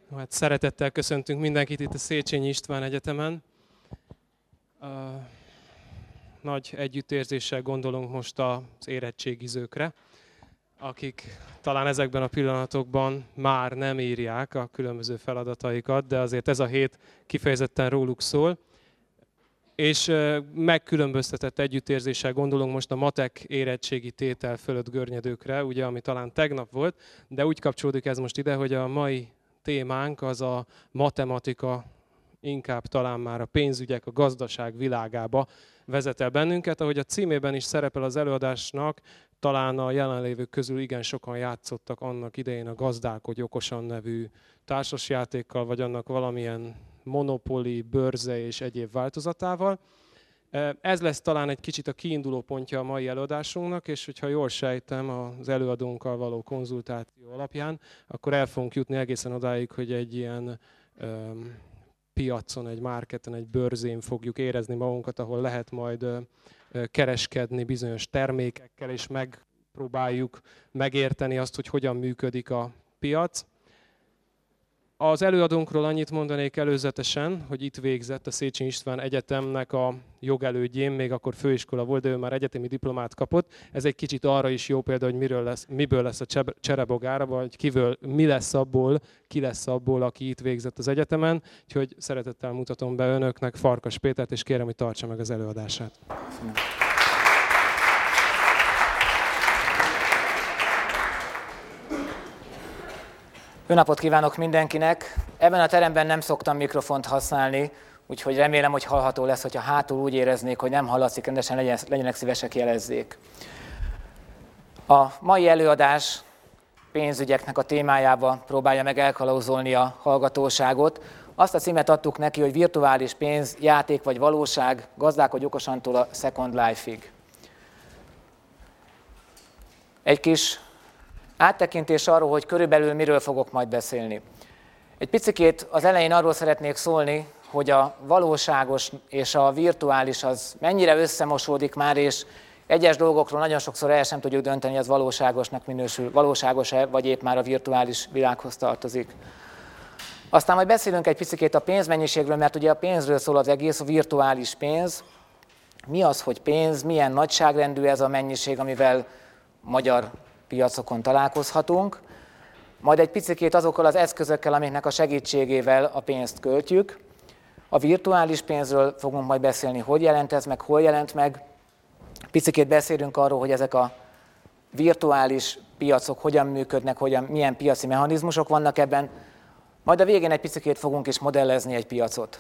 Hát szeretettel köszöntünk mindenkit itt a Széchenyi István Egyetemen. Nagy együttérzéssel gondolunk most az érettségizőkre, akik talán ezekben a pillanatokban már nem írják a különböző feladataikat, de azért ez a hét kifejezetten róluk szól. És megkülönböztetett együttérzéssel gondolunk most a matek érettségi tétel fölött görnyedőkre, ugye, ami talán tegnap volt, de úgy kapcsolódik ez most ide, hogy a mai témánk az a matematika, inkább talán már a pénzügyek, a gazdaság világába vezet el bennünket. Ahogy a címében is szerepel az előadásnak, talán a jelenlévők közül igen sokan játszottak annak idején a Gazdálkodj okosan nevű társasjátékkal, vagy annak valamilyen Monopoly, bőrze és egyéb változatával. Ez lesz talán egy kicsit a kiinduló pontja a mai előadásunknak, és hogyha jól sejtem az előadónkkal való konzultáció alapján, akkor el fogunk jutni egészen odáig, hogy egy ilyen piacon, egy marketen, egy bőrzén fogjuk érezni magunkat, ahol lehet majd kereskedni bizonyos termékekkel, és megpróbáljuk megérteni azt, hogy hogyan működik a piac. Az előadónkról annyit mondanék előzetesen, hogy itt végzett a Széchenyi István Egyetemnek a jogelődjén, még akkor főiskola volt, de ő már egyetemi diplomát kapott. Ez egy kicsit arra is jó példa, hogy miből lesz a cserebogára, vagy ki lesz abból, aki itt végzett az egyetemen. Úgyhogy szeretettel mutatom be önöknek Farkas Pétert, és kérem, hogy tartsa meg az előadását. Köszönöm. Jó napot kívánok mindenkinek! Ebben a teremben nem szoktam mikrofont használni, úgyhogy remélem, hogy hallható lesz, hogyha hátul úgy éreznék, hogy nem hallatszik rendesen, legyenek szívesek, jelezzék. A mai előadás pénzügyeknek a témájába próbálja meg elkalauzolni a hallgatóságot. Azt a címet adtuk neki, hogy virtuális pénz, játék vagy valóság, gazdálkodj okosantól a Second Life-ig. Egy kis áttekintés arról, hogy körülbelül miről fogok majd beszélni. Egy picikét az elején arról szeretnék szólni, hogy a valóságos és a virtuális az mennyire összemosódik már, és egyes dolgokról nagyon sokszor el sem tudjuk dönteni, hogy ez valóságosnak minősül, valóságos-e, vagy épp már a virtuális világhoz tartozik. Aztán majd beszélünk egy picikét a pénzmennyiségről, mert ugye a pénzről szól az egész, a virtuális pénz. Mi az, hogy pénz, milyen nagyságrendű ez a mennyiség, amivel magyar piacokon találkozhatunk, majd egy picikét azokkal az eszközökkel, amiknek a segítségével a pénzt költjük. A virtuális pénzről fogunk majd beszélni, hogy jelent ez meg, hol jelent meg. Picikét beszélünk arról, hogy ezek a virtuális piacok hogyan működnek, milyen piaci mechanizmusok vannak ebben. Majd a végén egy picikét fogunk is modellezni egy piacot.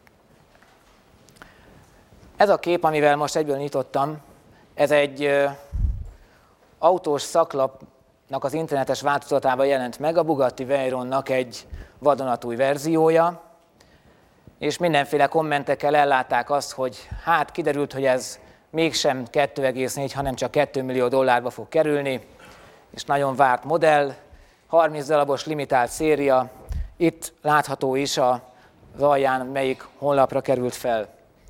Ez a kép, amivel most egyből nyitottam, ez egy autós szaklapnak az internetes változatában jelent meg, a Bugatti Veyronnak egy vadonatúj verziója, és mindenféle kommentekkel ellátták azt, hogy hát kiderült, hogy ez mégsem 2,4, hanem csak $2 millió fog kerülni, és nagyon várt modell, 30 darabos limitált széria, itt látható is az alján, melyik honlapra került fel.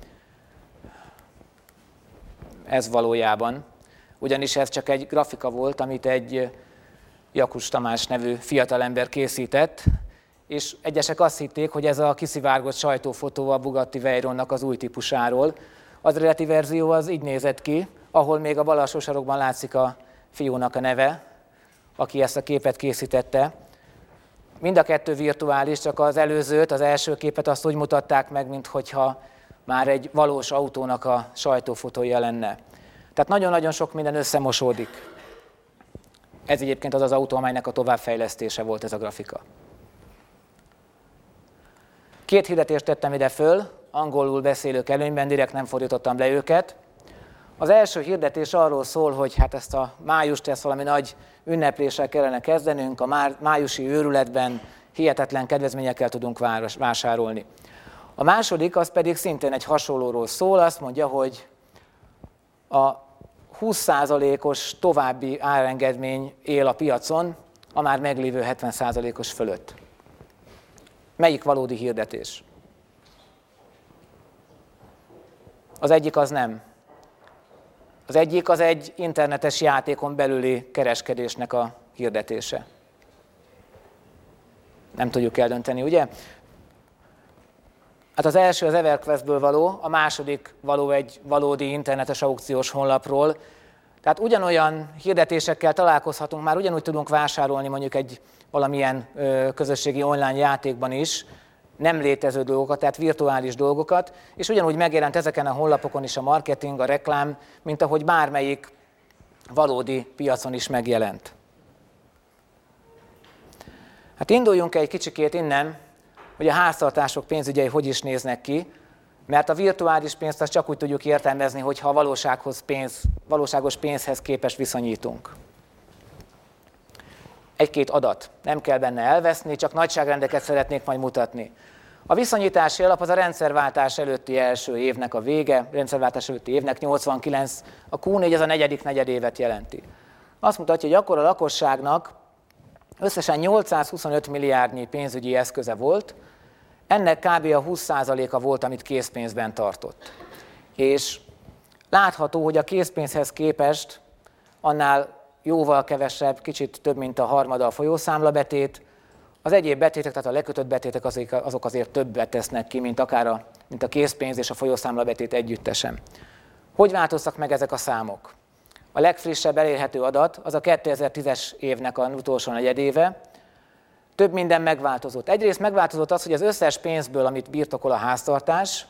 Ez valójában. Ugyanis ez csak egy grafika volt, amit egy Jakus Tamás nevű fiatalember készített, és egyesek azt hitték, hogy ez a kiszivárgott sajtófotó a Bugatti Veyronnak az új típusáról. Az eredeti verzió az így nézett ki, ahol még a bal alsó sarokban látszik a fiúnak a neve, aki ezt a képet készítette. Mind a kettő virtuális, csak az előzőt, az első képet azt úgy mutatták meg, minthogyha már egy valós autónak a sajtófotója lenne. Tehát nagyon-nagyon sok minden összemosódik. Ez egyébként az az autó, amelynek a továbbfejlesztése volt ez a grafika. 2 hirdetést tettem ide föl, angolul beszélők előnyben, direkt nem fordítottam le őket. Az első hirdetés arról szól, hogy hát ezt a májust, ezt valami nagy ünnepléssel kellene kezdenünk, a májusi őrületben hihetetlen kedvezményekkel tudunk vásárolni. A második, az pedig szintén egy hasonlóról szól, azt mondja, hogy a 20%-os további árengedmény él a piacon a már meglévő 70%-os fölött. Melyik valódi hirdetés? Az egyik az nem. Az egyik az egy internetes játékon belüli kereskedésnek a hirdetése. nem tudjuk eldönteni, ugye? Hát az első az EverQuestből való, a második való egy valódi internetes aukciós honlapról. Tehát ugyanolyan hirdetésekkel találkozhatunk, már ugyanúgy tudunk vásárolni mondjuk egy valamilyen közösségi online játékban is, nem létező dolgokat, tehát virtuális dolgokat, és ugyanúgy megjelent ezeken a honlapokon is a marketing, a reklám, mint ahogy bármelyik valódi piacon is megjelent. Hát induljunk egy kicsikét innen, hogy a háztartások pénzügyei hogy is néznek ki, mert a virtuális pénzt azt csak úgy tudjuk értelmezni, hogyha a valóságos pénzhez képest viszonyítunk. Egy-két adat, nem kell benne elveszni, csak nagyságrendeket szeretnék majd mutatni. A viszonyítási alap az a rendszerváltás előtti első évnek a vége, rendszerváltás előtti évnek 89, a Q4 az a negyedik negyedévet jelenti. Azt mutatja, hogy akkor a lakosságnak összesen 825 milliárdnyi pénzügyi eszköze volt, ennek kb. A 20%-a volt, amit készpénzben tartott. És látható, hogy a készpénzhez képest annál jóval kevesebb, kicsit több, mint a harmada a folyószámlabetét. Az egyéb betétek, tehát a lekötött betétek azok azért többet tesznek ki, mint a készpénz és a folyószámlabetét együttesen. Hogy változtak meg ezek a számok? A legfrissebb elérhető adat az a 2010-es évnek az utolsó negyedéve. Több minden megváltozott. Egyrészt megváltozott az, hogy az összes pénzből, amit birtokol a háztartás,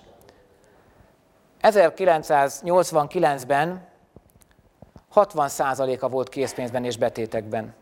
1989-ben 60%-a volt készpénzben és betétekben.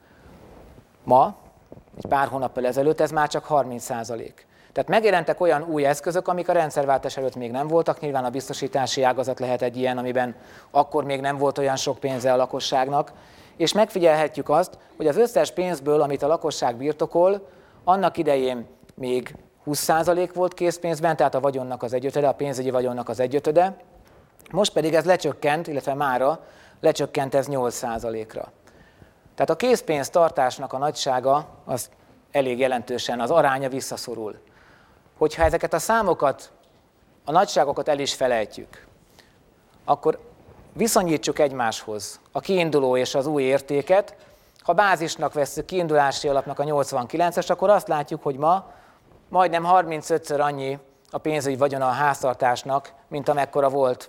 Ma, egy pár hónappal ezelőtt, ez már csak 30%. Tehát megjelentek olyan új eszközök, amik a rendszerváltás előtt még nem voltak. Nyilván a biztosítási ágazat lehet egy ilyen, amiben akkor még nem volt olyan sok pénze a lakosságnak. És megfigyelhetjük azt, hogy az összes pénzből, amit a lakosság birtokol, annak idején még 20% volt készpénzben, tehát a vagyonnak az egyötöde, a pénzügyi vagyonnak az egyötöde. Most pedig ez lecsökkent, illetve mára lecsökkent ez 8%-ra. Tehát a készpénztartásnak a nagysága az elég jelentősen, az aránya visszaszorul. Hogyha ezeket a számokat, a nagyságokat el is felejtjük, akkor viszonyítsuk egymáshoz a kiinduló és az új értéket. Ha bázisnak vesszük kiindulási alapnak a 89-es, akkor azt látjuk, hogy ma majdnem 35-ször annyi a pénzügyi vagyona a háztartásnak, mint amekkora volt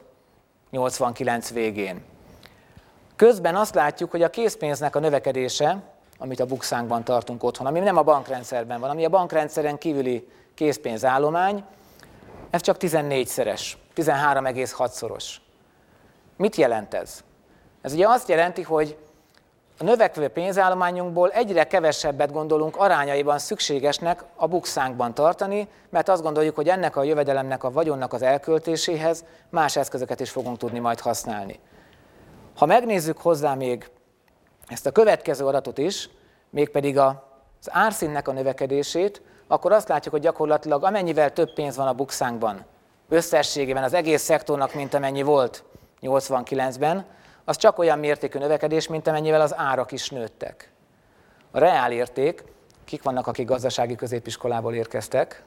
89 végén. Közben azt látjuk, hogy a készpénznek a növekedése, amit a bukszánkban tartunk otthon, ami nem a bankrendszerben van, ami a bankrendszeren kívüli készpénzállomány, ez csak 14-szeres, 13,6-szoros. Mit jelent ez? Ez ugye azt jelenti, hogy a növekvő pénzállományunkból egyre kevesebbet gondolunk arányaiban szükségesnek a bukszánkban tartani, mert azt gondoljuk, hogy ennek a jövedelemnek, a vagyonnak az elköltéséhez más eszközöket is fogunk tudni majd használni. Ha megnézzük hozzá még ezt a következő adatot is, mégpedig az árszintnek a növekedését, akkor azt látjuk, hogy gyakorlatilag amennyivel több pénz van a bukszánkban, összességében az egész szektornak, mint amennyi volt 89-ben, az csak olyan mértékű növekedés, mint amennyivel az árak is nőttek. A reálérték, kik vannak, akik gazdasági középiskolából érkeztek?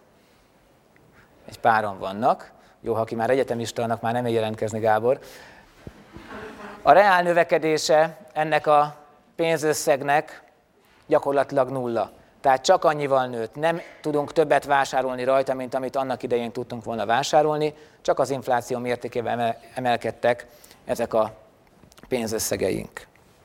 Egy páran vannak. Jó, ha aki már egyetemista, annak már nem jelentkezni, Gábor. A reál növekedése ennek a pénzösszegnek gyakorlatilag nulla. Tehát csak annyival nőtt. Nem tudunk többet vásárolni rajta, mint amit annak idején tudtunk volna vásárolni, csak az infláció mértékében emelkedtek ezek a pénzösszegeink.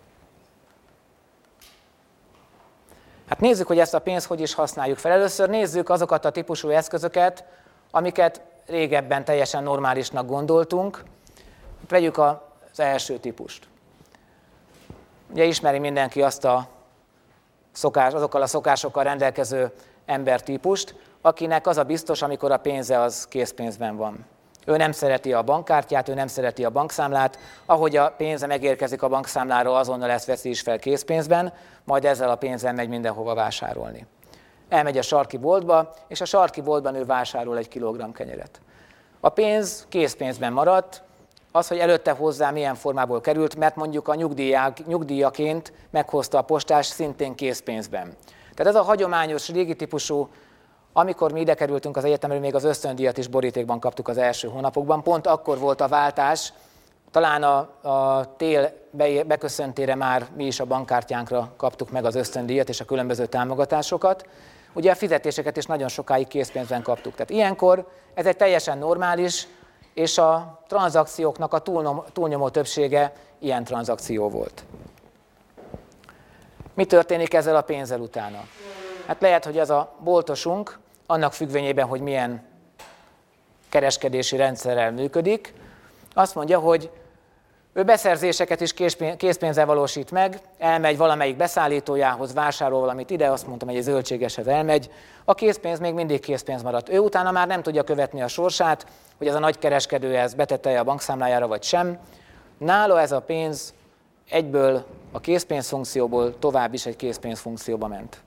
Hát nézzük, hogy ezt a pénzt hogy is használjuk fel. Először nézzük azokat a típusú eszközöket, amiket régebben teljesen normálisnak gondoltunk. Vegyük az első típust. Ugye ismeri mindenki azt azokkal a szokásokkal rendelkező embertípust, akinek az a biztos, amikor a pénze az készpénzben van. Ő nem szereti a bankkártyát, ő nem szereti a bankszámlát, ahogy a pénze megérkezik a bankszámlára, azonnal ezt veszi is fel készpénzben, majd ezzel a pénzzel megy mindenhova vásárolni. Elmegy a sarki boltba, és a sarki boltban ő vásárol 1 kilogramm kenyeret. A pénz készpénzben maradt, az, hogy előtte hozzá milyen formából került, mert mondjuk a nyugdíjaként meghozta a postás szintén készpénzben. Tehát ez a hagyományos, régi típusú, amikor mi ide kerültünk az egyetemre, még az ösztöndíjat is borítékban kaptuk az első hónapokban, pont akkor volt a váltás, talán a tél beköszöntére már mi is a bankkártyánkra kaptuk meg az ösztöndíjat és a különböző támogatásokat. ugye a fizetéseket is nagyon sokáig készpénzben kaptuk. Tehát ilyenkor ez egy teljesen normális, és a tranzakcióknak a túlnyomó többsége ilyen tranzakció volt. Mi történik ezzel a pénzzel utána? Hát lehet, hogy ez a boltosunk, annak függvényében, hogy milyen kereskedési rendszerrel működik, azt mondja, hogy ő beszerzéseket is készpénzzel valósít meg, elmegy valamelyik beszállítójához, vásárol valamit ide, azt mondtam, hogy egy zöldségeshez elmegy, a készpénz még mindig készpénz maradt. Ő utána már nem tudja követni a sorsát, hogy ez a nagy kereskedő ezt betette a bankszámlájára vagy sem. Nála ez a pénz egyből a készpénzfunkcióból tovább is egy készpénzfunkcióba ment.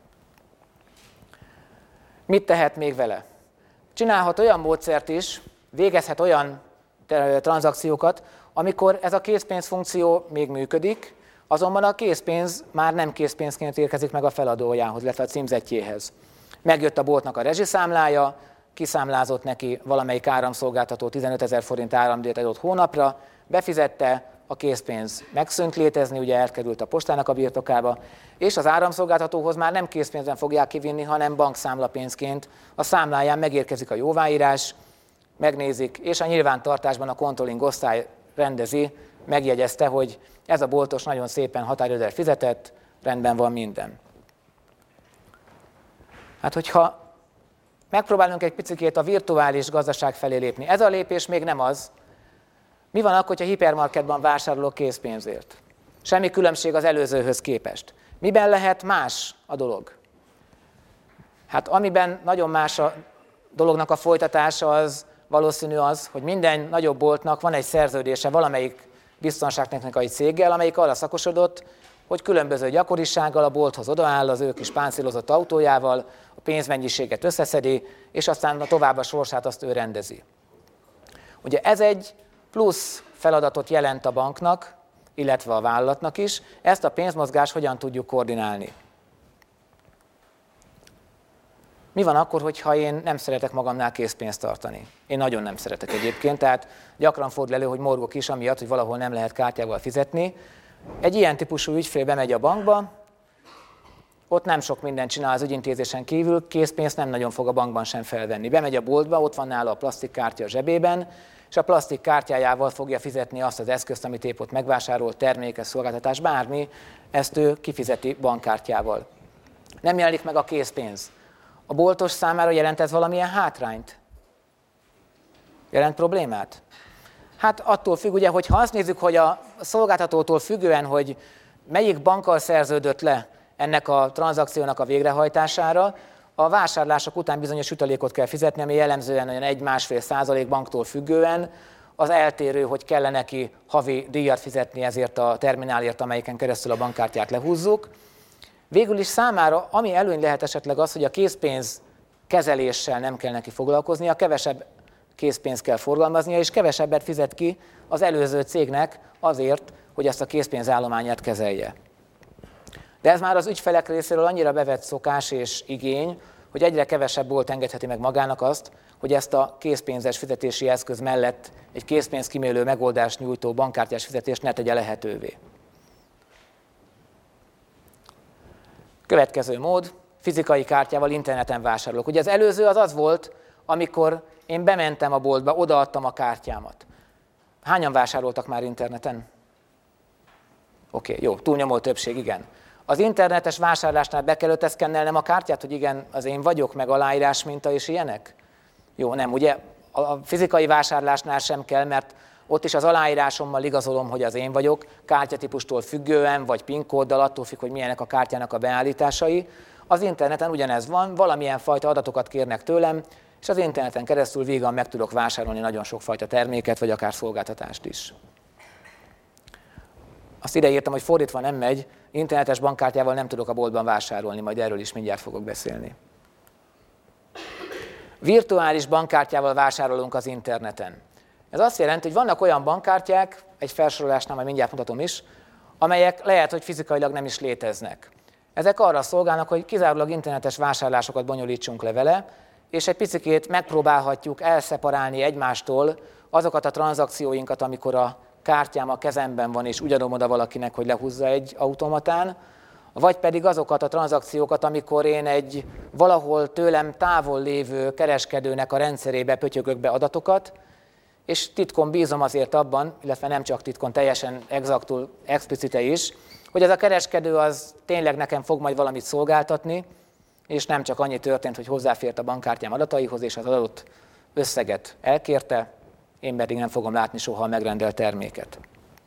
Mit tehet még vele? Csinálhat olyan módszert is, végezhet olyan tranzakciókat, amikor ez a készpénzfunkció még működik, azonban a készpénz már nem készpénzként érkezik meg a feladójához, illetve a címzettjéhez. Megjött a boltnak a rezsiszámlája, kiszámlázott neki valamelyik áramszolgáltató 15 000 forint áramdíjat adott hónapra, befizette, a készpénz megszűnt létezni, ugye elkerült a postának a birtokába, és az áramszolgáltatóhoz már nem készpénzben fogják kivinni, hanem bankszámlapénzként. A számláján megérkezik a jóváírás, megnézik, és a nyilvántartásban a controlling osztály rendezi, megjegyezte, hogy ez a boltos nagyon szépen határidőre fizetett, rendben van minden. Hát, hogyha megpróbálunk egy picikét a virtuális gazdaság felé lépni, ez a lépés még nem az. Mi van akkor, hogyha hipermarketban vásárolok készpénzért? Semmi különbség az előzőhöz képest. Miben lehet más a dolog? Hát amiben nagyon más a dolognak a folytatása, az valószínű az, hogy minden nagyobb boltnak van egy szerződése valamelyik biztonságtechnikai céggel, amelyik arra szakosodott, hogy különböző gyakorisággal a bolthoz odaáll az ő kis páncélozott autójával, a pénzmennyiséget összeszedi, és aztán tovább a sorsát azt ő rendezi. Ugye ez egy plusz feladatot jelent a banknak, illetve a vállalatnak is, ezt a pénzmozgást hogyan tudjuk koordinálni. Mi van akkor, hogyha én nem szeretek magamnál készpénzt tartani? Én nagyon nem szeretek egyébként, tehát gyakran fordul elő, hogy morgok is, amiatt, hogy valahol nem lehet kártyával fizetni. Egy ilyen típusú ügyfél bemegy a bankba, ott nem sok mindent csinál az ügyintézésen kívül, készpénzt nem nagyon fog a bankban sem felvenni. Bemegy a boltba, ott van nála a plastikkártya a zsebében, és a plastik kártyájával fogja fizetni azt az eszközt, amit épp ott megvásárolt, termékes, szolgáltatás, bármi, ezt ő kifizeti bankkártyával. Nem jelenik meg a készpénz. A boltos számára jelent ez valamilyen hátrányt? Jelent problémát? Hát attól függ, ugye, hogy ha azt nézzük, hogy a szolgáltatótól függően, hogy melyik bankkal szerződött le ennek a tranzakciónak a végrehajtására, a vásárlások után bizonyos jutalékot kell fizetni, ami jellemzően olyan 1-1,5% banktól függően, az eltérő, hogy kellene neki havi díjat fizetni ezért a terminálért, amelyiken keresztül a bankkártyát lehúzzuk. Végül is számára, ami előny lehet esetleg az, hogy a készpénz kezeléssel nem kell neki foglalkoznia, kevesebb készpénzt kell forgalmaznia, és kevesebbet fizet ki az előző cégnek azért, hogy ezt a készpénzállományát kezelje. De ez már az ügyfelek részéről annyira bevett szokás és igény, hogy egyre kevesebb bolt engedheti meg magának azt, hogy ezt a készpénzes fizetési eszköz mellett egy készpénzkímélő megoldást nyújtó bankkártyás fizetést ne tegye lehetővé. Következő mód, fizikai kártyával interneten vásárolok. Ugye az előző az volt, amikor én bementem a boltba, odaadtam a kártyámat. Hányan vásároltak már interneten? Oké, jó, túlnyomó többség, igen. Az internetes vásárlásnál be kell szkennelnem a kártyát, hogy igen, az én vagyok, meg aláírás minta és ilyenek? Jó, nem, ugye a fizikai vásárlásnál sem kell, mert ott is az aláírásommal igazolom, hogy az én vagyok, kártyatípustól függően, vagy PIN kóddal, attól függ, hogy milyenek a kártyának a beállításai. Az interneten ugyanez van, valamilyen fajta adatokat kérnek tőlem, és az interneten keresztül vígan meg tudok vásárolni nagyon sokfajta terméket, vagy akár szolgáltatást is. Azt ideírtam, hogy fordítva nem megy, internetes bankkártyával nem tudok a boltban vásárolni, majd erről is mindjárt fogok beszélni. Virtuális bankkártyával vásárolunk az interneten. Ez azt jelenti, hogy vannak olyan bankkártyák, egy felsorolásnál majd mindjárt mutatom is, amelyek lehet, hogy fizikailag nem is léteznek. Ezek arra szolgálnak, hogy kizárólag internetes vásárlásokat bonyolítsunk le vele, és egy picikét megpróbálhatjuk elszeparálni egymástól azokat a tranzakcióinkat, amikor a kártyám a kezemben van, és ugyanom oda valakinek, hogy lehúzza egy automatán, vagy pedig azokat a tranzakciókat, amikor én egy valahol tőlem távol lévő kereskedőnek a rendszerébe pötyögök be adatokat, és titkon bízom azért abban, illetve nem csak titkon, teljesen exaktul, explicite is, hogy ez a kereskedő az tényleg nekem fog majd valamit szolgáltatni, és nem csak annyi történt, hogy hozzáfért a bankkártyám adataihoz, és az adott összeget elkérte, én pedig nem fogom látni soha a megrendelt terméket.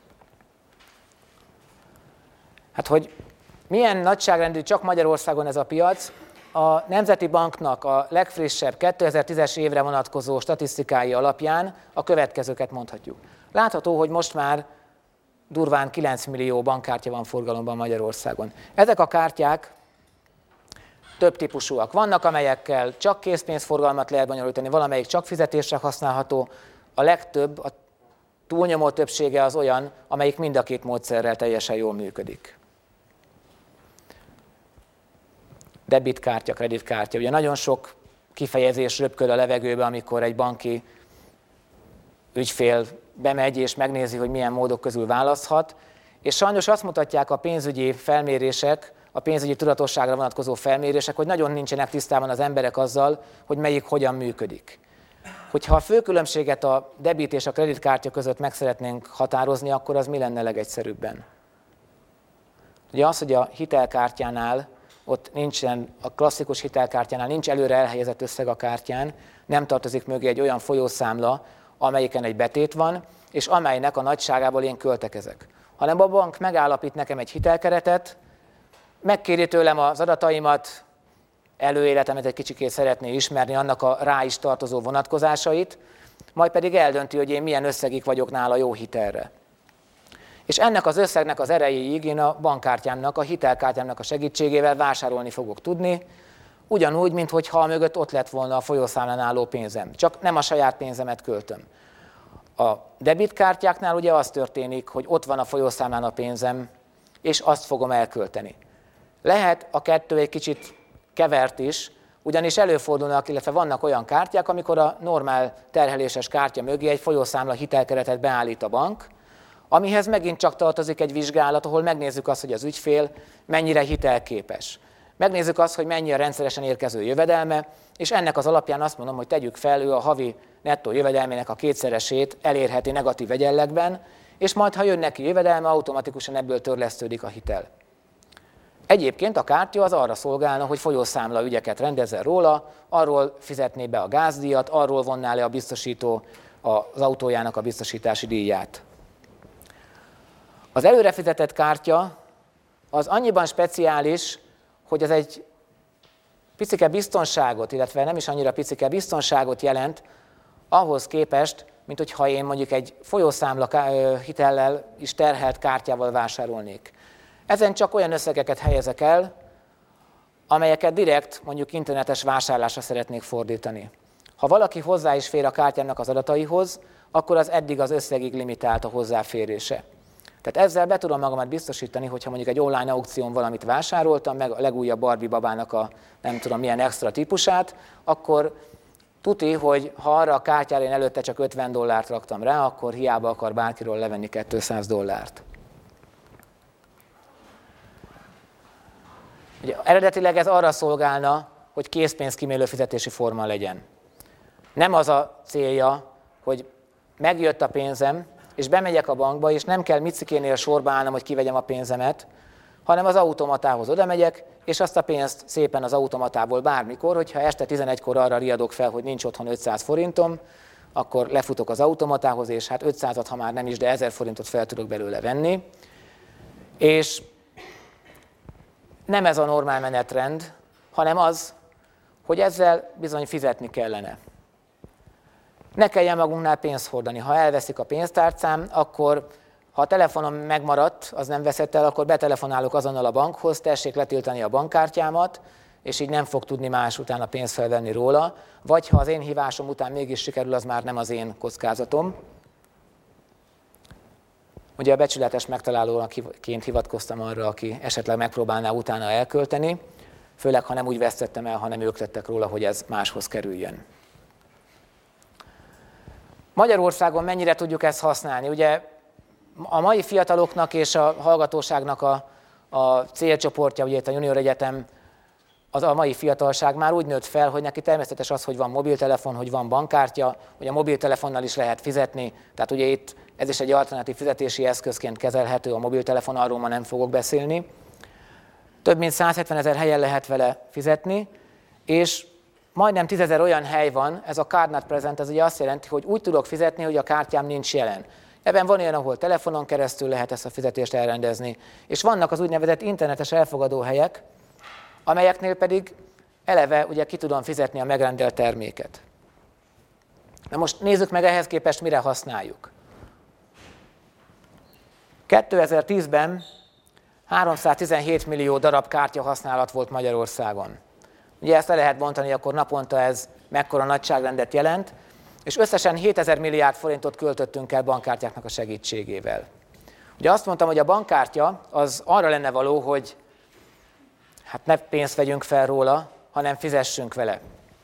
Hát, hogy milyen nagyságrendű csak Magyarországon ez a piac, a Nemzeti Banknak a legfrissebb 2010-es évre vonatkozó statisztikái alapján a következőket mondhatjuk. Látható, hogy most már durván 9 millió bankkártya van forgalomban Magyarországon. Ezek a kártyák több típusúak. Vannak, amelyekkel csak készpénzforgalmat lehet bonyolítani, valamelyik csak fizetésre használható. A legtöbb, a túlnyomó többsége az olyan, amelyik mind a két módszerrel teljesen jól működik. Debitkártya, kreditkártya. Ugye nagyon sok kifejezés röpköd a levegőbe, amikor egy banki ügyfél bemegy és megnézi, hogy milyen módok közül választhat. És sajnos azt mutatják a pénzügyi felmérések, a pénzügyi tudatosságra vonatkozó felmérések, hogy nagyon nincsenek tisztában az emberek azzal, hogy melyik hogyan működik. Hogyha a fő különbséget a debit és a kreditkártya között meg szeretnénk határozni, akkor az mi lenne legegyszerűbben? Ugye az, hogy a hitelkártyánál, ott nincsen, a klasszikus hitelkártyánál nincs előre elhelyezett összeg a kártyán, nem tartozik mögé egy olyan folyószámla, amelyiken egy betét van, és amelynek a nagyságából én költekezek. Hanem a bank megállapít nekem egy hitelkeretet, megkéri tőlem az adataimat, előéletemet egy kicsikét szeretné ismerni, annak a rá is tartozó vonatkozásait, majd pedig eldönti, hogy én milyen összegig vagyok nála jó hitelre. És ennek az összegnek az erejéig én a bankkártyámnak, a hitelkártyámnak a segítségével vásárolni fogok tudni, ugyanúgy, mintha mögött ott lett volna a folyószámlán álló pénzem. Csak nem a saját pénzemet költöm. A debitkártyáknál ugye az történik, hogy ott van a folyószámlán a pénzem, és azt fogom elkölteni. Lehet a kettő egy kicsit kevert is, ugyanis előfordulnak, illetve vannak olyan kártyák, amikor a normál terheléses kártya mögé egy folyószámla hitelkeretet beállít a bank, amihez megint csak tartozik egy vizsgálat, ahol megnézzük azt, hogy az ügyfél mennyire hitelképes. Megnézzük azt, hogy mennyi a rendszeresen érkező jövedelme, és ennek az alapján azt mondom, hogy tegyük fel, ő a havi nettó jövedelmének a kétszeresét elérheti negatív egyenlegben, és majd, ha jön neki jövedelme, automatikusan ebből törlesztődik a hitel. Egyébként a kártya az arra szolgálna, hogy folyószámla ügyeket rendezzen róla, arról fizetné be a gázdíjat, arról vonná le a biztosító az autójának a biztosítási díját. Az előre fizetett kártya az annyiban speciális, hogy az egy picike biztonságot, illetve nem is annyira picike biztonságot jelent ahhoz képest, mint hogyha én mondjuk egy folyószámla hitellel is terhelt kártyával vásárolnék. Ezen csak olyan összegeket helyezek el, amelyeket direkt mondjuk internetes vásárlásra szeretnék fordítani. Ha valaki hozzá is fér a kártyámnak az adataihoz, akkor az eddig az összegig limitált a hozzáférése. Tehát ezzel be tudom magamat biztosítani, hogyha mondjuk egy online aukción valamit vásároltam, meg a legújabb Barbie babának a nem tudom milyen extra típusát, akkor tuti, hogy ha arra a kártyára én előtte csak $50 raktam rá, akkor hiába akar bárkiről levenni $200. Ugye, eredetileg ez arra szolgálna, hogy készpénzkímélő fizetési forma legyen. Nem az a célja, hogy megjött a pénzem, és bemegyek a bankba, és nem kell micikénél sorba állnom, hogy kivegyem a pénzemet, hanem az automatához odamegyek, és azt a pénzt szépen az automatából bármikor, hogyha este 11-kor arra riadok fel, hogy nincs otthon 500 forintom, akkor lefutok az automatához, és hát 500-at, ha már nem is, de 1000 forintot fel tudok belőle venni. És nem ez a normál menetrend, hanem az, hogy ezzel bizony fizetni kellene. Ne kelljen magunknál pénzt hordani. Ha elveszik a pénztárcám, akkor ha a telefonom megmaradt, az nem veszett el, akkor betelefonálok azonnal a bankhoz, tessék letiltani a bankkártyámat, és így nem fog tudni más utána pénzt felvenni róla. Vagy ha az én hívásom után mégis sikerül, az már nem az én kockázatom. Ugye a becsületes megtalálóként hivatkoztam arra, aki esetleg megpróbálná utána elkölteni, főleg ha nem úgy vesztettem el, hanem ők tettek róla, hogy ez máshoz kerüljön. Magyarországon mennyire tudjuk ezt használni? Ugye a mai fiataloknak és a hallgatóságnak a a célcsoportja, ugye itt a Junior Egyetem, az a mai fiatalság már úgy nőtt fel, hogy neki természetes az, hogy van mobiltelefon, hogy van bankkártya, hogy a mobiltelefonnal is lehet fizetni, tehát ugye itt ez is egy alternatív fizetési eszközként kezelhető, a mobiltelefon, arról ma nem fogok beszélni. Több mint 170 000 helyen lehet vele fizetni, és majdnem 10 000 olyan hely van, ez a Card Not Present, ez ugye azt jelenti, hogy úgy tudok fizetni, hogy a kártyám nincs jelen. Ebben van olyan, ahol telefonon keresztül lehet ezt a fizetést elrendezni, és vannak az úgynevezett internetes elfogadó helyek, amelyeknél pedig eleve ugye ki tudom fizetni a megrendelt terméket. Na most nézzük meg ehhez képest, mire használjuk. 2010-ben 317 millió darab kártya használat volt Magyarországon. Ugye ezt le lehet bontani, akkor naponta ez mekkora nagyságrendet jelent, és összesen 7000 milliárd forintot költöttünk el bankkártyáknak a segítségével. Ugye azt mondtam, hogy a bankkártya az arra lenne való, hogy hát ne pénzt vegyünk fel róla, hanem fizessünk vele.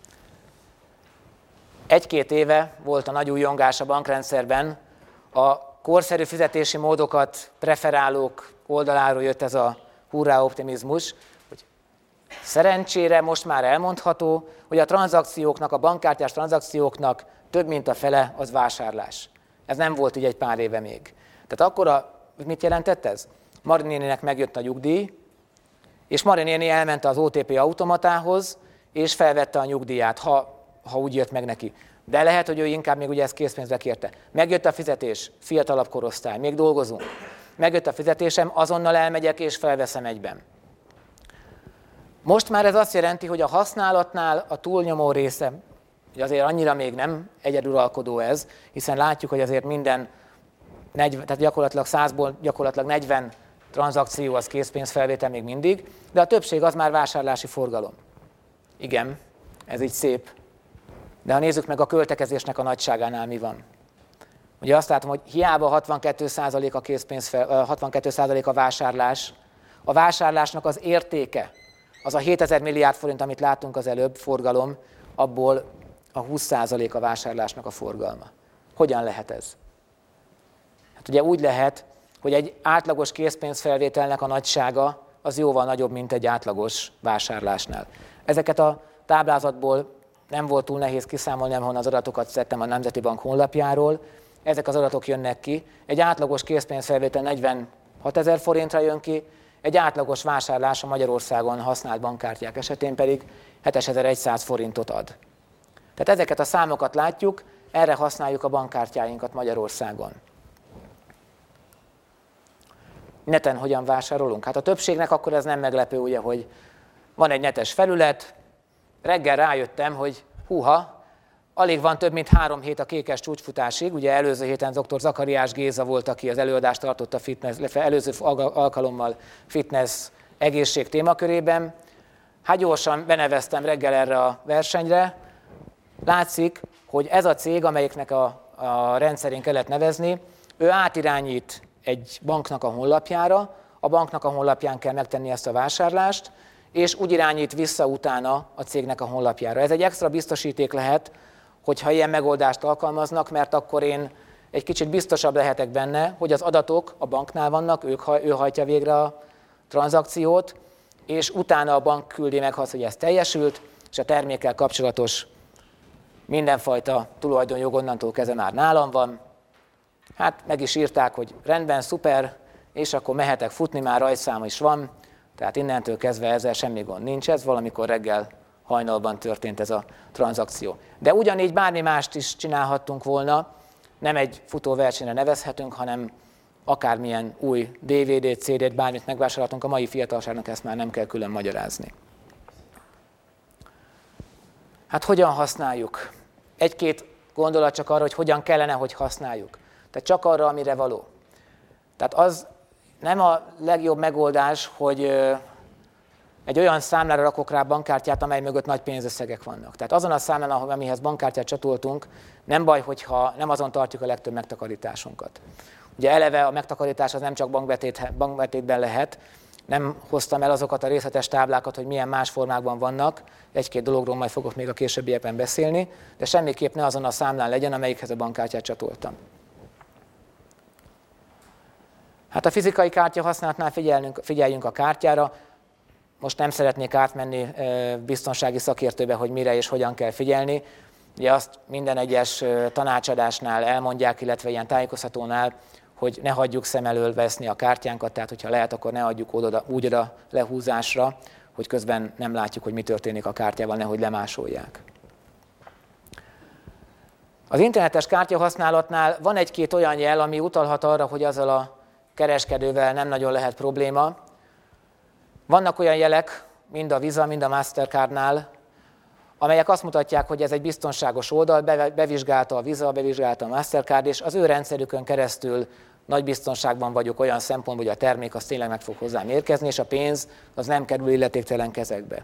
1-2 éve volt a nagy újongás a bankrendszerben, a korszerű fizetési módokat preferálók oldaláról jött ez a hurrá optimizmus, hogy szerencsére most már elmondható, hogy a tranzakcióknak, a bankkártyás tranzakcióknak több mint a fele az vásárlás. Ez nem volt így egy pár éve még. Tehát akkor mit jelentett ez? Mari néninek megjött a nyugdíj, és Mari néni elment az OTP automatához, és felvette a nyugdíját, ha úgy jött meg neki. De lehet, hogy ő inkább még ugye ezt készpénzre kérte. Megjött a fizetés, fiatalabb korosztály, még dolgozunk. Megjött a fizetésem, azonnal elmegyek és felveszem egyben. Most már ez azt jelenti, hogy a használatnál a túlnyomó része, hogy azért annyira még nem egyeduralkodó ez, hiszen látjuk, hogy azért minden, tehát gyakorlatilag 100-ból gyakorlatilag 40 tranzakció az készpénzfelvétel még mindig, de a többség az már vásárlási forgalom. Igen, ez így szép. De ha nézzük meg a költekezésnek a nagyságánál mi van. Ugye azt látom, hogy hiába 62% a 62% a vásárlás, a vásárlásnak az értéke, az a 7000 milliárd forint, amit láttunk az előbb, forgalom, abból a 20% a vásárlásnak a forgalma. Hogyan lehet ez? Hát ugye úgy lehet, hogy egy átlagos készpénzfelvételnek a nagysága az jóval nagyobb, mint egy átlagos vásárlásnál. Ezeket a táblázatból nem volt túl nehéz kiszámolni, ahol az adatokat szedtem a Nemzeti Bank honlapjáról. Ezek az adatok jönnek ki. Egy átlagos készpénzfelvétel 46 000 forintra jön ki, egy átlagos vásárlás a Magyarországon használt bankkártyák esetén pedig 7100 forintot ad. Tehát ezeket a számokat látjuk, erre használjuk a bankkártyáinkat Magyarországon. Neten hogyan vásárolunk? Hát a többségnek akkor ez nem meglepő, ugye, hogy van egy netes felület, reggel rájöttem, hogy húha, alig van több mint 3 hét a kékes csúcsfutásig. Ugye előző héten dr. Zakariás Géza volt, aki az előadást tartott a fitness, előző alkalommal fitness egészség témakörében. Hát gyorsan beneveztem reggel erre a versenyre. Látszik, hogy ez a cég, amelyiknek a rendszerén kellett nevezni, ő átirányít egy banknak a honlapjára, a banknak a honlapján kell megtenni ezt a vásárlást, és úgy irányít vissza utána a cégnek a honlapjára. Ez egy extra biztosíték lehet, hogyha ilyen megoldást alkalmaznak, mert akkor én egy kicsit biztosabb lehetek benne, hogy az adatok a banknál vannak, ő hajtja végre a tranzakciót, és utána a bank küldi meg azt, hogy ez teljesült, és a termékkel kapcsolatos mindenfajta tulajdonjog onnantól kezdve már nálam van. Hát meg is írták, hogy rendben, szuper, és akkor mehetek futni, már rajtszám is van, tehát innentől kezdve ezzel semmi gond nincs, ez valamikor reggel hajnalban történt ez a tranzakció. De ugyanígy bármi mást is csinálhattunk volna, nem egy futóversenyre nevezhetünk, hanem akármilyen új DVD-t, CD-t, bármit megvásárolhatunk, a mai fiatalságnak ezt már nem kell külön magyarázni. Hát hogyan használjuk? Egy-két gondolat csak arra, hogy hogyan kellene, hogy használjuk. Tehát csak arra, amire való. Tehát az nem a legjobb megoldás, hogy egy olyan számlára rakok rá bankkártyát, amely mögött nagy pénzösszegek vannak. Tehát azon a számlán, amihez bankkártyát csatoltunk, nem baj, hogyha nem azon tartjuk a legtöbb megtakarításunkat. Ugye eleve a megtakarítás az nem csak bankbetétben lehet, nem hoztam el azokat a részletes táblákat, hogy milyen más formákban vannak, egy-két dologról majd fogok még a későbbiekben beszélni, de semmiképp ne azon a számlán legyen, amelyikhez a bankkártyát csatoltam. Hát a fizikai kártya használatnál figyeljünk a kártyára. Most nem szeretnék átmenni biztonsági szakértőbe, hogy mire és hogyan kell figyelni. Ugye azt minden egyes tanácsadásnál elmondják, illetve ilyen tájékoztatónál, hogy ne hagyjuk szem elől veszni a kártyánkat, tehát hogyha lehet, akkor ne adjuk úgy oda lehúzásra, hogy közben nem látjuk, hogy mi történik a kártyával, nehogy lemásolják. Az internetes kártyahasználatnál van egy-két olyan jel, ami utalhat arra, hogy azzal a kereskedővel nem nagyon lehet probléma. Vannak olyan jelek, mind a Visa, mind a Mastercardnál, amelyek azt mutatják, hogy ez egy biztonságos oldal, bevizsgálta a Visa, bevizsgálta a Mastercard, és az ő rendszerükön keresztül nagy biztonságban vagyok olyan szempontból, hogy a termék az tényleg meg fog hozzám érkezni, és a pénz az nem kerül illetéktelen kezekbe.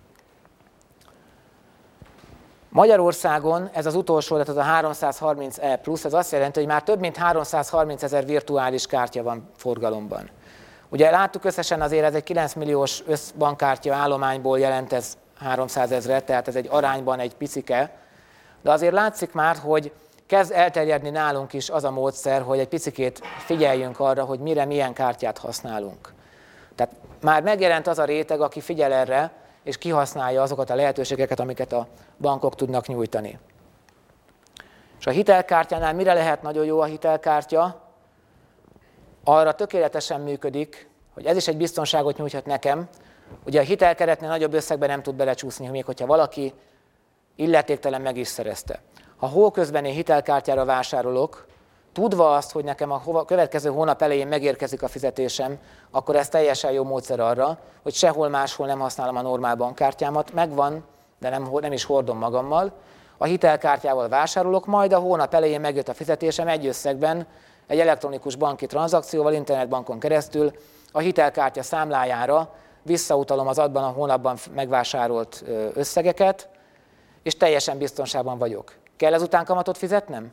Magyarországon ez az utolsó, tehát az a 330E+, ez azt jelenti, hogy már több mint 330 000 virtuális kártya van forgalomban. Ugye láttuk összesen azért ez egy 9 milliós összbankkártya állományból jelent ez 300 000-et, tehát ez egy arányban egy picike, de azért látszik már, hogy kezd elterjedni nálunk is az a módszer, hogy egy picikét figyeljünk arra, hogy mire milyen kártyát használunk. Tehát már megjelent az a réteg, aki figyel erre, és kihasználja azokat a lehetőségeket, amiket a bankok tudnak nyújtani. És a hitelkártyánál mire lehet nagyon jó a hitelkártya? Arra tökéletesen működik, hogy ez is egy biztonságot nyújthat nekem. Ugye a hitelkeretnél nagyobb összegben nem tud belecsúszni, még hogyha valaki illetéktelen meg is szerezte. Ha hóközben én hitelkártyára vásárolok, tudva azt, hogy nekem a következő hónap elején megérkezik a fizetésem, akkor ez teljesen jó módszer arra, hogy sehol máshol nem használom a normál bankkártyámat, megvan, de nem is hordom magammal. A hitelkártyával vásárolok, majd a hónap elején megjött a fizetésem egy összegben, egy elektronikus banki tranzakcióval, internetbankon keresztül a hitelkártya számlájára visszautalom az abban a hónapban megvásárolt összegeket, és teljesen biztonságban vagyok. Kell ezután kamatot fizetnem?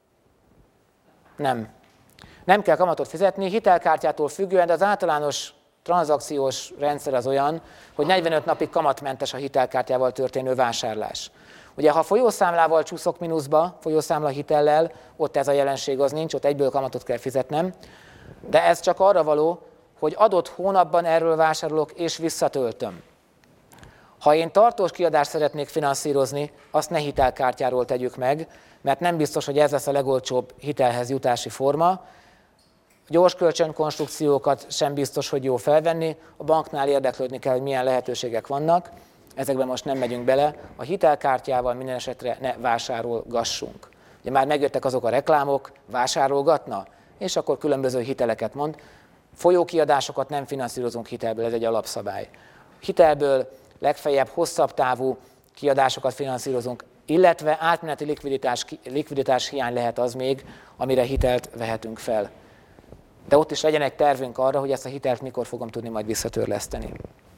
Nem. Nem kell kamatot fizetni, hitelkártyától függően, de az általános tranzakciós rendszer az olyan, hogy 45 napig kamatmentes a hitelkártyával történő vásárlás. Ugye, ha folyószámlával csúszok mínuszba, folyószámla hitellel, ott ez a jelenség az nincs, ott egyből kamatot kell fizetnem, de ez csak arra való, hogy adott hónapban erről vásárolok és visszatöltöm. Ha én tartós kiadást szeretnék finanszírozni, azt ne hitelkártyáról tegyük meg, mert nem biztos, hogy ez lesz a legolcsóbb hitelhez jutási forma. Gyors kölcsönkonstrukciókat sem biztos, hogy jó felvenni. A banknál érdeklődni kell, hogy milyen lehetőségek vannak. Ezekben most nem megyünk bele. A hitelkártyával minden esetre ne vásárolgassunk. Ugye már megjöttek azok a reklámok, vásárolgatna, és akkor különböző hiteleket mond. Folyókiadásokat nem finanszírozunk hitelből, ez egy alapszabály. Hitelből legfeljebb hosszabb távú kiadásokat finanszírozunk, illetve átmeneti likviditás hiány lehet az még, amire hitelt vehetünk fel. De ott is legyen egy tervünk arra, hogy ezt a hitelt mikor fogom tudni majd visszatörleszteni.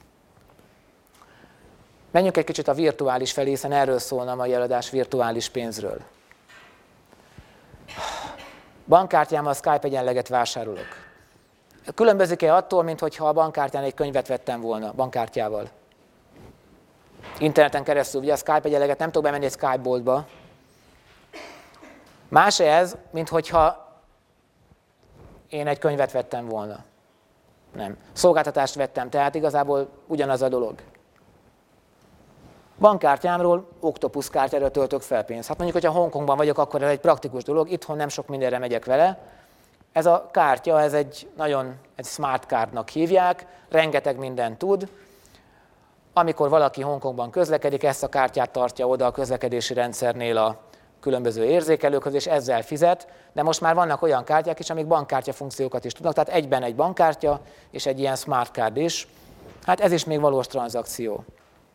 Menjünk egy kicsit a virtuális felé, hiszen erről szólna a mai előadás, virtuális pénzről. Bankkártyámmal Skype egyenleget vásárolok. Különbözik-e attól, mintha a bankkártyán egy könyvet vettem volna bankkártyával? Interneten keresztül, ugye a Skype egyenleget nem tudok bemenni egy Skype boltba. Más ez, minthogyha én egy könyvet vettem volna. Nem. Szolgáltatást vettem, tehát igazából ugyanaz a dolog. Bankkártyámról, Octopus kártyára töltök fel pénzt. Hát mondjuk, hogyha Hongkongban vagyok, akkor ez egy praktikus dolog, itthon nem sok mindenre megyek vele. Ez a kártya, ez egy smart cardnak hívják, rengeteg mindent tud. Amikor valaki Hongkongban közlekedik, ezt a kártyát tartja oda a közlekedési rendszernél a különböző érzékelőkhöz, és ezzel fizet, de most már vannak olyan kártyák is, amik bankkártya funkciókat is tudnak, tehát egyben egy bankkártya és egy ilyen smart card is. Hát ez is még valós tranzakció.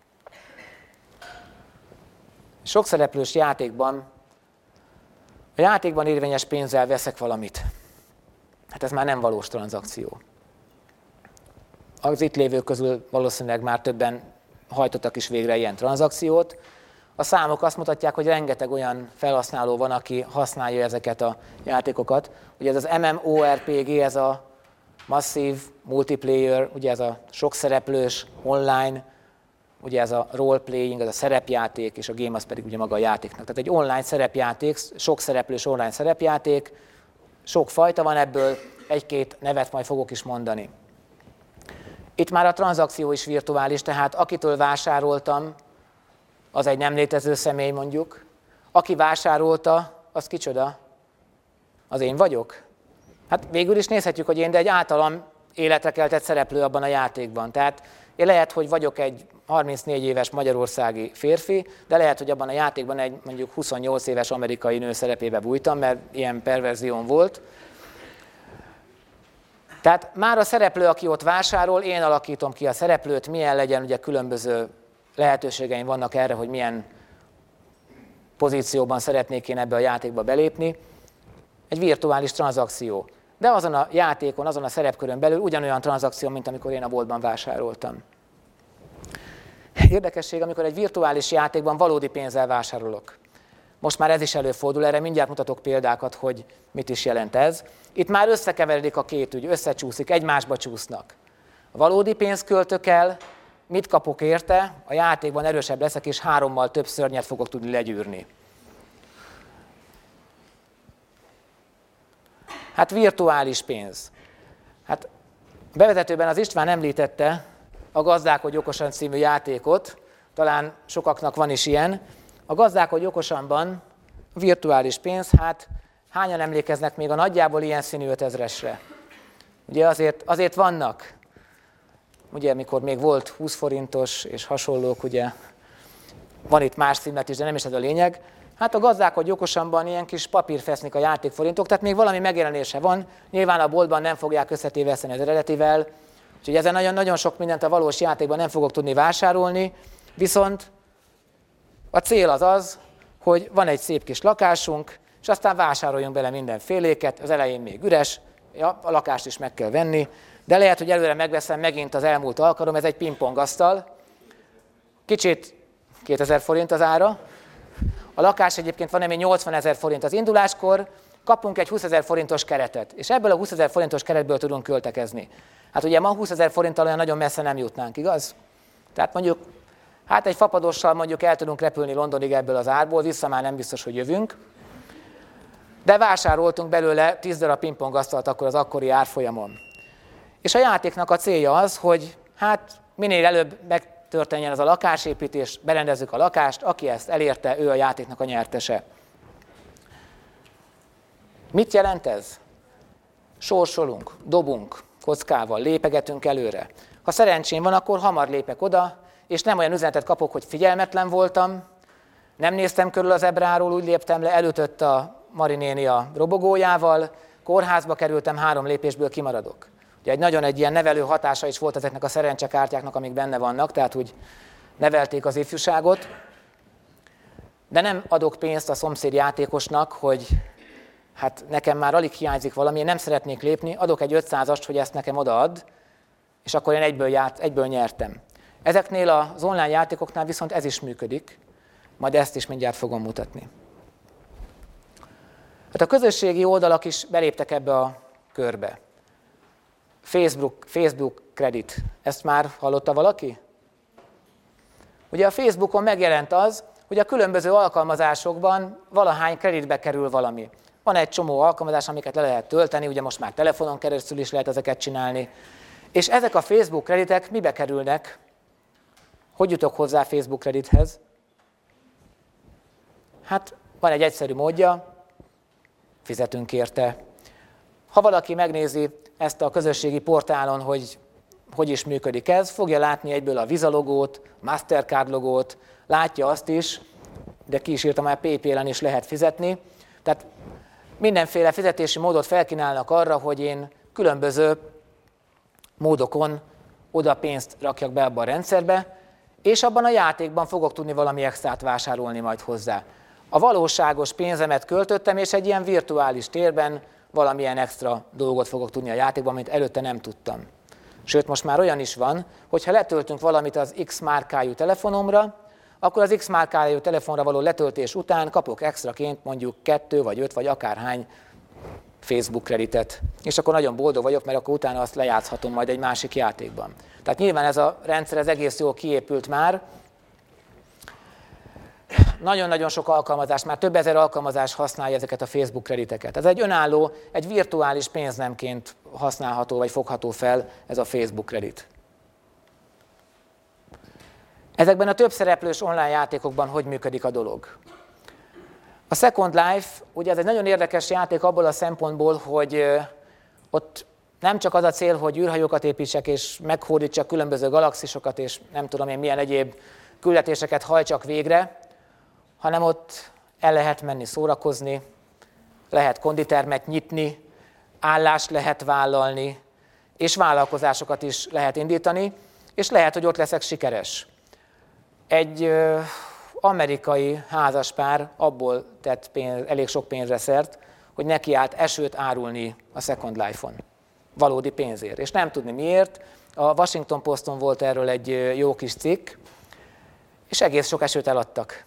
Sok szereplős játékban, a játékban érvényes pénzzel veszek valamit. Hát ez már nem valós tranzakció. Az itt lévők közül valószínűleg már többen hajtottak is végre ilyen tranzakciót. A számok azt mutatják, hogy rengeteg olyan felhasználó van, aki használja ezeket a játékokat. Ugye ez az MMORPG, ez a Massive Multiplayer, ugye ez a sokszereplős online, ugye ez a role-playing, ez a szerepjáték, és a game az pedig ugye maga a játéknak. Tehát egy online szerepjáték, sokszereplős online szerepjáték, Sok fajta van ebből, egy-két nevet majd fogok is mondani. Itt már a tranzakció is virtuális, tehát akitől vásároltam, az egy nem létező személy mondjuk. Aki vásárolta, az kicsoda? Az én vagyok? Hát végül is nézhetjük, hogy én, de egy általam életre keltett szereplő abban a játékban. Tehát én lehet, hogy vagyok egy 34 éves magyarországi férfi, de lehet, hogy abban a játékban egy mondjuk 28 éves amerikai nő szerepébe bújtam, mert ilyen perverzión volt. Tehát már a szereplő, aki ott vásárol, én alakítom ki a szereplőt, milyen legyen, ugye különböző lehetőségeim vannak erre, hogy milyen pozícióban szeretnék én ebbe a játékba belépni. Egy virtuális tranzakció. De azon a játékon, azon a szerepkörön belül ugyanolyan tranzakció, mint amikor én a boltban vásároltam. Érdekesség, amikor egy virtuális játékban valódi pénzzel vásárolok. Most már ez is előfordul, erre mindjárt mutatok példákat, hogy mit is jelent ez. Itt már összekeveredik a két ügy, összecsúszik, egymásba csúsznak. A valódi pénzt költök el, mit kapok érte, a játékban erősebb leszek, és 3-mal több szörnyet fogok tudni legyűrni. Hát virtuális pénz. Hát a bevezetőben az István említette a Gazdálkodj okosan című játékot, talán sokaknak van is ilyen. A Gazdálkodj okosanban virtuális pénz, hát hányan emlékeznek még a nagyjából ilyen színű 5000-esre? Ugye azért vannak, ugye mikor még volt 20 forintos és hasonlók, ugye van itt más címlet is, de nem is ez a lényeg. Hát a Gazdálkodj okosanban ilyen kis papírfesznik a játékforintok, tehát még valami megjelenése van. Nyilván a boltban nem fogják összetéveszteni az eredetivel, úgyhogy ezen nagyon sok mindent a valós játékban nem fogok tudni vásárolni, viszont a cél az az, hogy van egy szép kis lakásunk, és aztán vásároljunk bele mindenféléket, az elején még üres, ja, a lakást is meg kell venni, de lehet, hogy előre megveszem megint az elmúlt alkalom, ez egy pingpongasztal, kicsit 2000 forint az ára, a lakás egyébként van, ami 80 000 forint az induláskor, kapunk egy 20 000 forintos keretet, és ebből a 20 000 forintos keretből tudunk költekezni. Hát ugye ma 20 000 forinttal olyan nagyon messze nem jutnánk, igaz? Tehát mondjuk, hát egy fapadossal mondjuk el tudunk repülni Londonig ebből az árból, vissza már nem biztos, hogy jövünk. De vásároltunk belőle 10 darab pingpongasztalt akkor az akkori árfolyamon. És a játéknak a célja az, hogy hát minél előbb megtörténjen ez a lakásépítés, berendezzük a lakást, aki ezt elérte, ő a játéknak a nyertese. Mit jelent ez? Sorsolunk, dobunk kockával, lépegetünk előre. Ha szerencsém van, akkor hamar lépek oda, és nem olyan üzenetet kapok, hogy figyelmetlen voltam, nem néztem körül az ebráról, úgy léptem le, elütött a Mari néni a robogójával, kórházba kerültem, 3 lépésből kimaradok. Ugye egy ilyen nevelő hatása is volt ezeknek a szerencsekártyáknak, amik benne vannak, tehát úgy nevelték az ifjúságot. De nem adok pénzt a szomszéd játékosnak, hogy hát nekem már alig hiányzik valami, én nem szeretnék lépni, adok egy 500-ast, hogy ezt nekem odaad, és akkor én egyből nyertem. Ezeknél az online játékoknál viszont ez is működik, majd ezt is mindjárt fogom mutatni. Hát a közösségi oldalak is beléptek ebbe a körbe. Facebook Credit. Ezt már hallotta valaki? Ugye a Facebookon megjelent az, hogy a különböző alkalmazásokban valahány kreditbe kerül valami. Van egy csomó alkalmazás, amiket le lehet tölteni, ugye most már telefonon keresztül is lehet ezeket csinálni. És ezek a Facebook kreditek mibe kerülnek? Hogy jutok hozzá Facebook kredithez? Hát van egy egyszerű módja, fizetünk érte. Ha valaki megnézi ezt a közösségi portálon, hogy is működik ez, fogja látni egyből a Visa logót, Mastercard logót, látja azt is, de ki is írtam, már PayPal-en is lehet fizetni. Tehát mindenféle fizetési módot felkínálnak arra, hogy én különböző módokon oda pénzt rakjak be abba a rendszerbe, és abban a játékban fogok tudni valami extrát vásárolni majd hozzá. A valóságos pénzemet költöttem, és egy ilyen virtuális térben valamilyen extra dolgot fogok tudni a játékban, amit előtte nem tudtam. Sőt, most már olyan is van, hogy ha letöltünk valamit az X márkájú telefonomra, akkor az X márkájú telefonra való letöltés után kapok extraként mondjuk 2 vagy 5 vagy akárhány Facebook kreditet. És akkor nagyon boldog vagyok, mert akkor utána azt lejátszhatom majd egy másik játékban. Tehát nyilván ez a rendszer ez egész jól kiépült már. nagyon-nagyon sok alkalmazás, már több ezer alkalmazás használja ezeket a Facebook krediteket. Ez egy önálló, egy virtuális pénznemként használható vagy fogható fel ez a Facebook kredit. Ezekben a több szereplős online játékokban hogy működik a dolog? A Second Life, ugye ez egy nagyon érdekes játék abból a szempontból, hogy ott nem csak az a cél, hogy űrhajókat építsek és meghódítsak különböző galaxisokat és nem tudom én milyen egyéb küldetéseket hajtsak végre, hanem ott el lehet menni szórakozni, lehet konditermet nyitni, állást lehet vállalni, és vállalkozásokat is lehet indítani, és lehet, hogy ott leszek sikeres. Egy amerikai házaspár abból tett elég sok pénzre szert, hogy nekiállt esőt árulni a Second Life-on. Valódi pénzért. És nem tudni miért. A Washington Poston volt erről egy jó kis cikk, és egész sok esőt eladtak.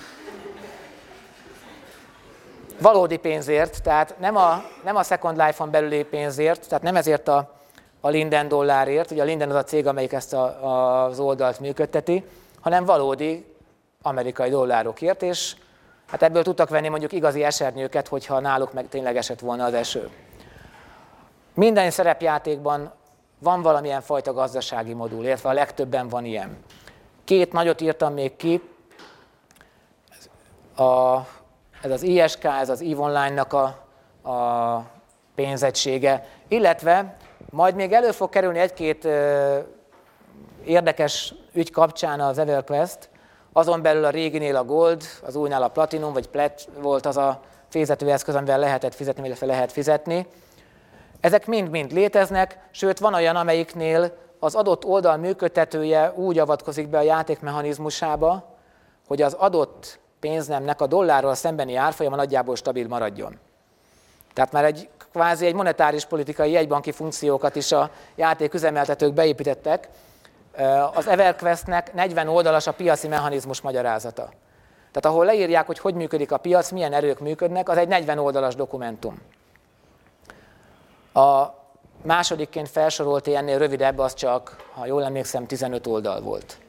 Valódi pénzért, tehát nem a Second Life-on belüli pénzért, tehát nem ezért a Linden dollárért, ugye a Linden az a cég, amelyik ezt az oldalt működteti, hanem valódi amerikai dollárokért, és hát ebből tudtak venni mondjuk igazi esernyőket, hogyha náluk meg tényleg esett volna az eső. Minden szerepjátékban van valamilyen fajta gazdasági modul, illetve a legtöbben van ilyen. Két nagyot írtam még ki, ez az ISK, ez az EVE Online-nak a pénzegysége, illetve majd még elő fog kerülni egy-két érdekes ügy kapcsán az EverQuest, azon belül a réginél a Gold, az újnál a Platinum, vagy Plat volt az a fizetőeszköz, amivel lehetett fizetni, illetve lehet fizetni. Ezek mind-mind léteznek, sőt van olyan, amelyiknél az adott oldal működtetője úgy avatkozik be a játék mechanizmusába, hogy az adott pénznemnek a dollárral szembeni árfolyama nagyjából stabil maradjon. Tehát már kvázi egy monetáris politikai jegybanki funkciókat is a játéküzemeltetők beépítettek. Az EverQuestnek 40 oldalas a piaci mechanizmus magyarázata. Tehát ahol leírják, hogy működik a piac, milyen erők működnek, az egy 40 oldalas dokumentum. A másodikként felsorolt ennél rövidebb, az csak, ha jól emlékszem, 15 oldal volt.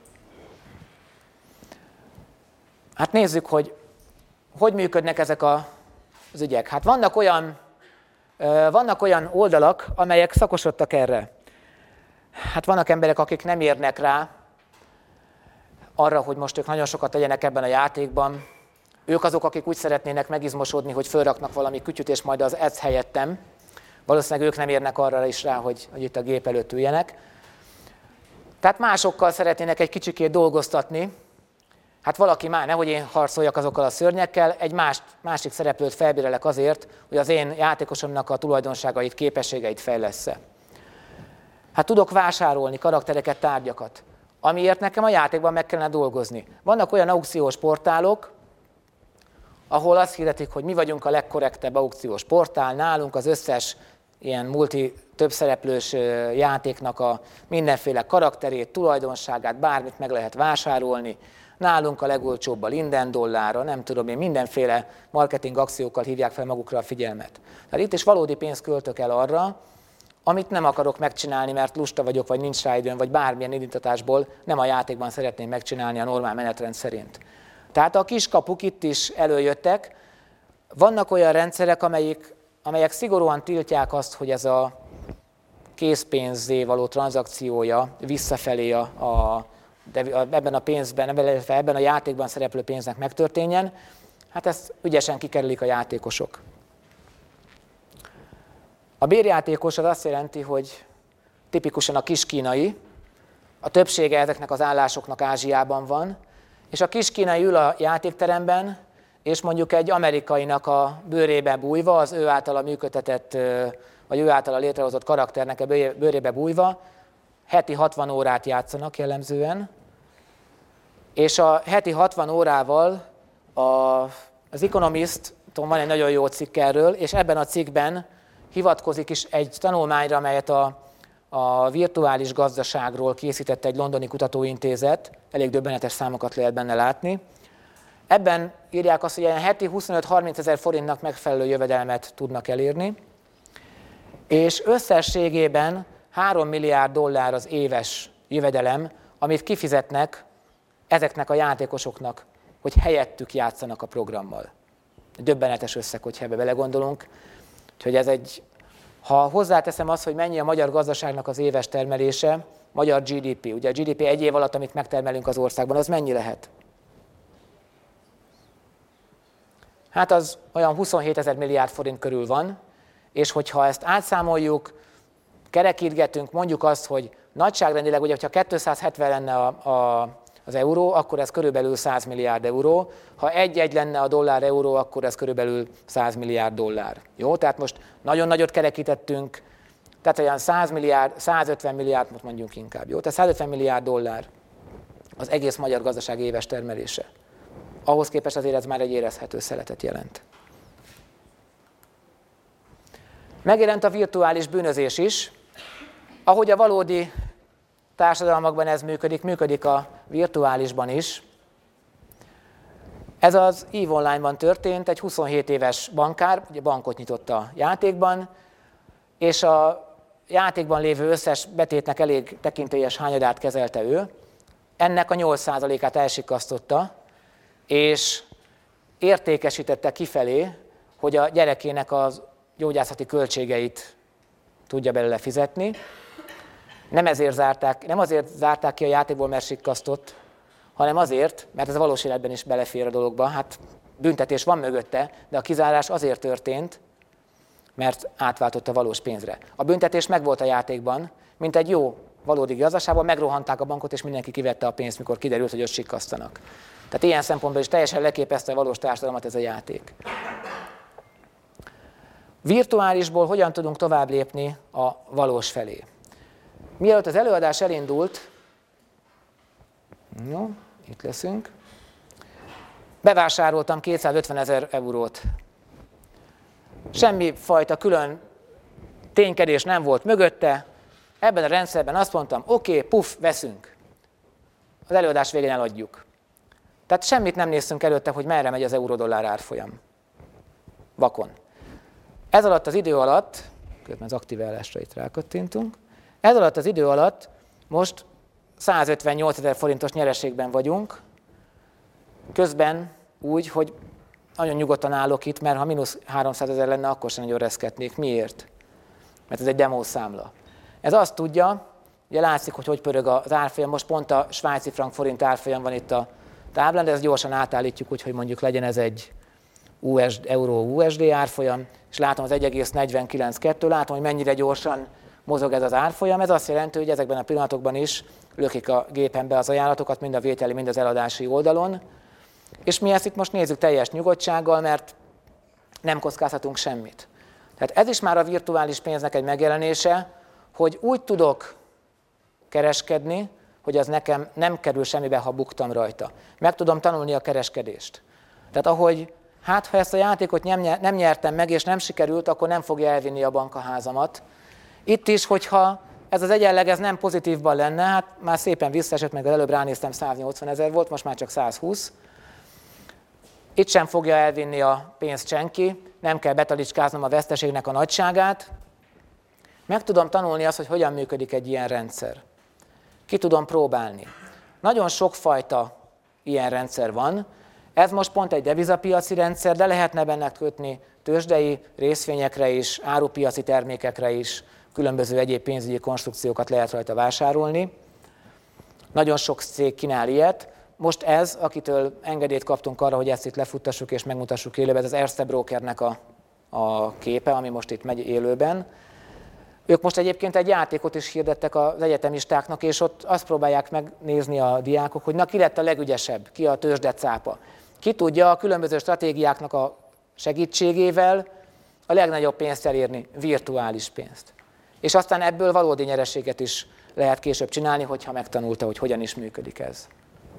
Hát nézzük, hogy működnek ezek az ügyek. Hát vannak olyan oldalak, amelyek szakosodtak erre. Hát vannak emberek, akik nem érnek rá arra, hogy most ők nagyon sokat tegyenek ebben a játékban. Ők azok, akik úgy szeretnének megizmosodni, hogy fölraknak valami kütyüt, és majd az edz helyettem. Valószínűleg ők nem érnek arra is rá, hogy itt a gép előtt üljenek. Tehát másokkal szeretnének egy kicsikét dolgoztatni. Hát valaki már, nehogy én harcoljak azokkal a szörnyekkel, egy másik szereplőt felbérelek azért, hogy az én játékosomnak a tulajdonságait, képességeit fejlessze. Hát tudok vásárolni karaktereket, tárgyakat, amiért nekem a játékban meg kellene dolgozni. Vannak olyan aukciós portálok, ahol azt hirdetik, hogy mi vagyunk a legkorrektebb aukciós portál, nálunk az összes ilyen többszereplős játéknak a mindenféle karakterét, tulajdonságát, bármit meg lehet vásárolni. Nálunk a legolcsóbb a Linden dollárra, nem tudom én, mindenféle marketing akciókkal hívják fel magukra a figyelmet. Tehát itt is valódi pénzt költök el arra, amit nem akarok megcsinálni, mert lusta vagyok, vagy nincs rá időm, vagy bármilyen indítatásból nem a játékban szeretném megcsinálni a normál menetrend szerint. Tehát a kiskapuk itt is előjöttek. Vannak olyan rendszerek, amelyek szigorúan tiltják azt, hogy ez a készpénzé való tranzakciója visszafelé ebben a pénzben, ebben a játékban szereplő pénznek megtörténjen. Hát ezt ügyesen kikerülik a játékosok. A bérjátékos az azt jelenti, hogy tipikusan a kiskínai, a többsége ezeknek az állásoknak Ázsiában van, és a kiskínai ül a játékteremben, és mondjuk egy amerikainak a bőrébe bújva, az ő általa működtetett, vagy ő általa létrehozott karakternek a bőrébe bújva, heti 60 órát játszanak jellemzően, és a heti 60 órával az Economist, van egy nagyon jó cikk erről, és ebben a cikkben hivatkozik is egy tanulmányra, amelyet a virtuális gazdaságról készített egy londoni kutatóintézet, elég döbbenetes számokat lehet benne látni. Ebben írják azt, hogy ilyen heti 25-30 ezer forintnak megfelelő jövedelmet tudnak elérni, és összességében 3 milliárd dollár az éves jövedelem, amit kifizetnek ezeknek a játékosoknak. hogy helyettük játszanak a programmal. Döbbenetes összeg, hogyha ebbe belegondolunk. Úgyhogy ha hozzáteszem azt, hogy mennyi a magyar gazdaságnak az éves termelése, magyar GDP, ugye a GDP egy év alatt, amit megtermelünk az országban, az mennyi lehet? Hát az olyan 27 000 milliárd forint körül van, és hogyha ezt átszámoljuk, kerekítgetünk, mondjuk azt, hogy nagyságrendileg, ugye, hogyha 270 lenne az euró, akkor ez körülbelül 100 milliárd euró. Ha egy lenne a dollár-euró, akkor ez körülbelül 100 milliárd dollár. Jó? Tehát most nagyon nagyot kerekítettünk, tehát olyan 100 milliárd, 150 milliárd, mondjuk inkább. Jó? Tehát 150 milliárd dollár az egész magyar gazdaság éves termelése. Ahhoz képest azért ez már egy érezhető szeletet jelent. Megjelent a virtuális bűnözés is. Ahogy a valódi társadalmakban ez működik a virtuálisban is. Ez az EVE Online-ban történt, egy 27 éves bankár, ugye bankot nyitott a játékban, és a játékban lévő összes betétnek elég tekintélyes hányadát kezelte ő. Ennek a 8%-át elsikasztotta, és értékesítette kifelé, hogy a gyerekének az gyógyászati költségeit tudja belőle fizetni. Nem azért zárták ki a játékból, mert sikkasztott, hanem azért, mert ez a valós életben is belefér a dologba. Hát büntetés van mögötte, de a kizárás azért történt, mert átváltott a valós pénzre. A büntetés megvolt a játékban, mint egy jó valódi gazdaságban, megrohanták a bankot, és mindenki kivette a pénzt, mikor kiderült, hogy ott sikkasztanak. Tehát ilyen szempontból is teljesen leképezte a valós társadalmat ez a játék. Virtuálisból hogyan tudunk tovább lépni a valós felé? Mielőtt az előadás elindult, jó, itt leszünk, bevásároltam 250 000 eurót. Semmi fajta külön ténykedés nem volt mögötte. Ebben a rendszerben azt mondtam, oké, puff, veszünk. Az előadás végén eladjuk. Tehát semmit nem néztünk előtte, hogy merre megy az euró-dollár árfolyam. Vakon. Ez alatt az idő alatt, közben az aktiválásra itt rákattintunk, ez alatt az idő alatt most 158 000 forintos nyereségben vagyunk, közben úgy, hogy nagyon nyugodtan állok itt, mert ha mínusz 300 000 lenne, akkor sem nagyon reszketnék. Miért? Mert ez egy demószámla. Ez azt tudja, ugye látszik, hogy pörög az árfolyam, most pont a svájci frank forint árfolyam van itt a táblán, de ezt gyorsan átállítjuk, úgyhogy mondjuk legyen ez egy euró-USD árfolyam, és látom az 1,492, látom, hogy mennyire gyorsan mozog ez az árfolyam. Ez azt jelenti, hogy ezekben a pillanatokban is lökik a gépembe az ajánlatokat, mind a vételi, mind az eladási oldalon. És mi ezt itt most nézzük teljes nyugodtsággal, mert nem kockázhatunk semmit. Tehát ez is már a virtuális pénznek egy megjelenése, hogy úgy tudok kereskedni, hogy az nekem nem kerül semmibe, ha buktam rajta. Meg tudom tanulni a kereskedést. Tehát ahogy, ha ezt a játékot nem nyertem meg, és nem sikerült, akkor nem fogja elvinni a bank a házamat. Itt is, hogyha ez az egyenleg ez nem pozitívban lenne, hát már szépen visszaesett, meg az előbb ránéztem, 180 000 volt, most már csak 120. Itt sem fogja elvinni a pénzt senki, nem kell betalicskáznom a veszteségnek a nagyságát. Meg tudom tanulni azt, hogy hogyan működik egy ilyen rendszer. Ki tudom próbálni. Nagyon sokfajta ilyen rendszer van. Ez most pont egy devizapiaci rendszer, de lehetne benne kötni tőzsdei részvényekre is, árupiaci termékekre is, különböző egyéb pénzügyi konstrukciókat lehet rajta vásárolni. Nagyon sok cég kínál ilyet. Most ez, akitől engedélyt kaptunk arra, hogy ezt itt lefuttassuk és megmutassuk élőben, ez az Erste Brokernek a képe, ami most itt megy élőben. Ők most egyébként egy játékot is hirdettek az egyetemistáknak, és ott azt próbálják megnézni a diákok, hogy na ki lett a legügyesebb, ki a tőzsdecápa. Ki tudja a különböző stratégiáknak a segítségével a legnagyobb pénzt elérni, virtuális pénzt. És aztán ebből valódi nyereséget is lehet később csinálni, hogyha megtanulta, hogy hogyan is működik ez.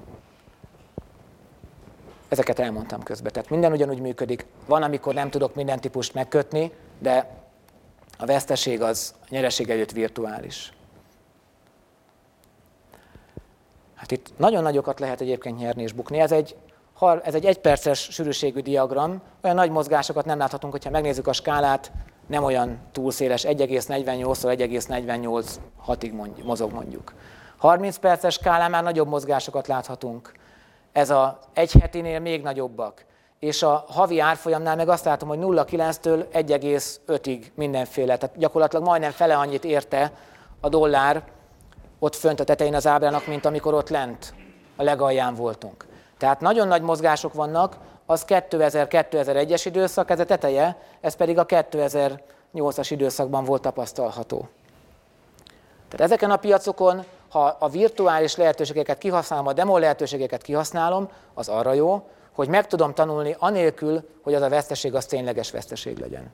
Ezeket elmondtam közben. Tehát minden ugyanúgy működik. Van, amikor nem tudok minden típust megkötni, de a veszteség az a nyereség előtt virtuális. Hát itt nagyon nagyokat lehet egyébként nyerni és bukni. Ez egy egyperces sűrűségű diagram. Olyan nagy mozgásokat nem láthatunk, hogyha megnézzük a skálát, nem olyan túl széles, 1,48-tól 1,486-ig mozog mondjuk. 30 perces skálán már nagyobb mozgásokat láthatunk. ez a egy hetinél még nagyobbak. És a havi árfolyamnál meg azt látom, hogy 0,9-től 1,5-ig mindenféle. Tehát gyakorlatilag majdnem fele annyit érte a dollár ott fönt a tetején az ábrának, mint amikor ott lent a legalján voltunk. Tehát nagyon nagy mozgások vannak, az 2000-2001-es időszak, ez a teteje, ez pedig a 2008-as időszakban volt tapasztalható. Tehát ezeken a piacokon, ha a virtuális lehetőségeket kihasználom, a demo lehetőségeket kihasználom, az arra jó, hogy meg tudom tanulni anélkül, hogy az a veszteség az tényleges veszteség legyen.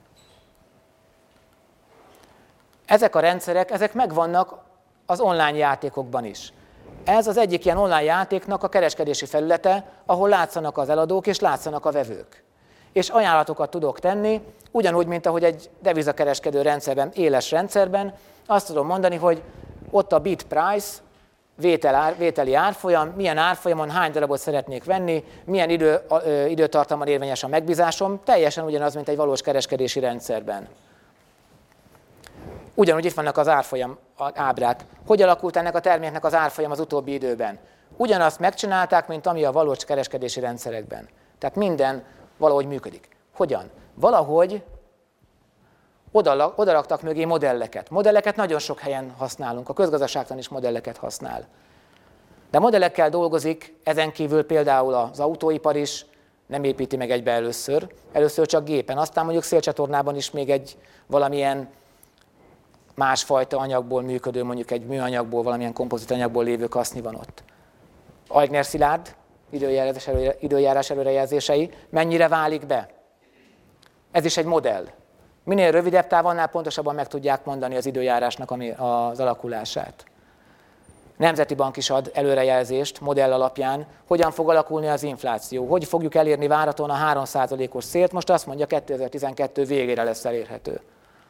Ezek a rendszerek, ezek megvannak az online játékokban is. Ez az egyik ilyen online játéknak a kereskedési felülete, ahol látszanak az eladók és látszanak a vevők. És ajánlatokat tudok tenni, ugyanúgy, mint ahogy egy devizakereskedő rendszerben, éles rendszerben, azt tudom mondani, hogy ott a bid price, vételi árfolyam, milyen árfolyamon hány darabot szeretnék venni, milyen időtartamban érvényes a megbízásom, teljesen ugyanaz, mint egy valós kereskedési rendszerben. Ugyanúgy itt vannak az árfolyam ábrák. Hogy alakult ennek a terméknek az árfolyam az utóbbi időben? Ugyanazt megcsinálták, mint ami a valós kereskedési rendszerekben. Tehát minden valahogy működik. Hogyan? Valahogy odaraktak mögé modelleket. Modelleket nagyon sok helyen használunk, a közgazdaságtan is modelleket használ. De modellekkel dolgozik, ezen kívül például az autóipar is, nem építi meg egybe először. Először csak gépen, aztán mondjuk szélcsatornában is még egy valamilyen másfajta anyagból működő, mondjuk egy műanyagból, valamilyen kompozitanyagból lévő kaszni van ott. Aigner Szilárd időjárás előrejelzései mennyire válik be? Ez is egy modell. Minél rövidebb távon, annál pontosabban meg tudják mondani az időjárásnak az alakulását. Nemzeti Bank is ad előrejelzést modell alapján, hogyan fog alakulni az infláció, hogy fogjuk elérni várhatóan a 3%-os célt, most azt mondja, 2012 végére lesz elérhető.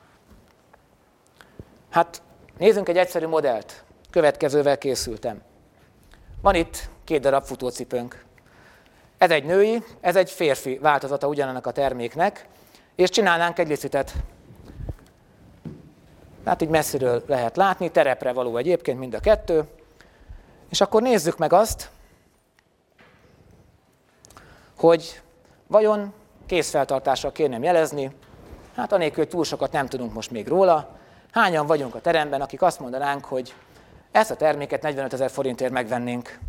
Hát nézzünk egy egyszerű modellt, következővel készültem. Van itt 2 darab futócipőnk. Ez egy női, ez egy férfi változata ugyanannak a terméknek, és csinálnánk egy licitet. Hát így messziről lehet látni, terepre való egyébként mind a kettő. És akkor nézzük meg azt, hogy vajon kézfeltartással kérném jelezni, hát anélkül, hogy túl sokat nem tudunk most még róla, hányan vagyunk a teremben, akik azt mondanánk, hogy ezt a terméket 45 000 forintért megvennénk.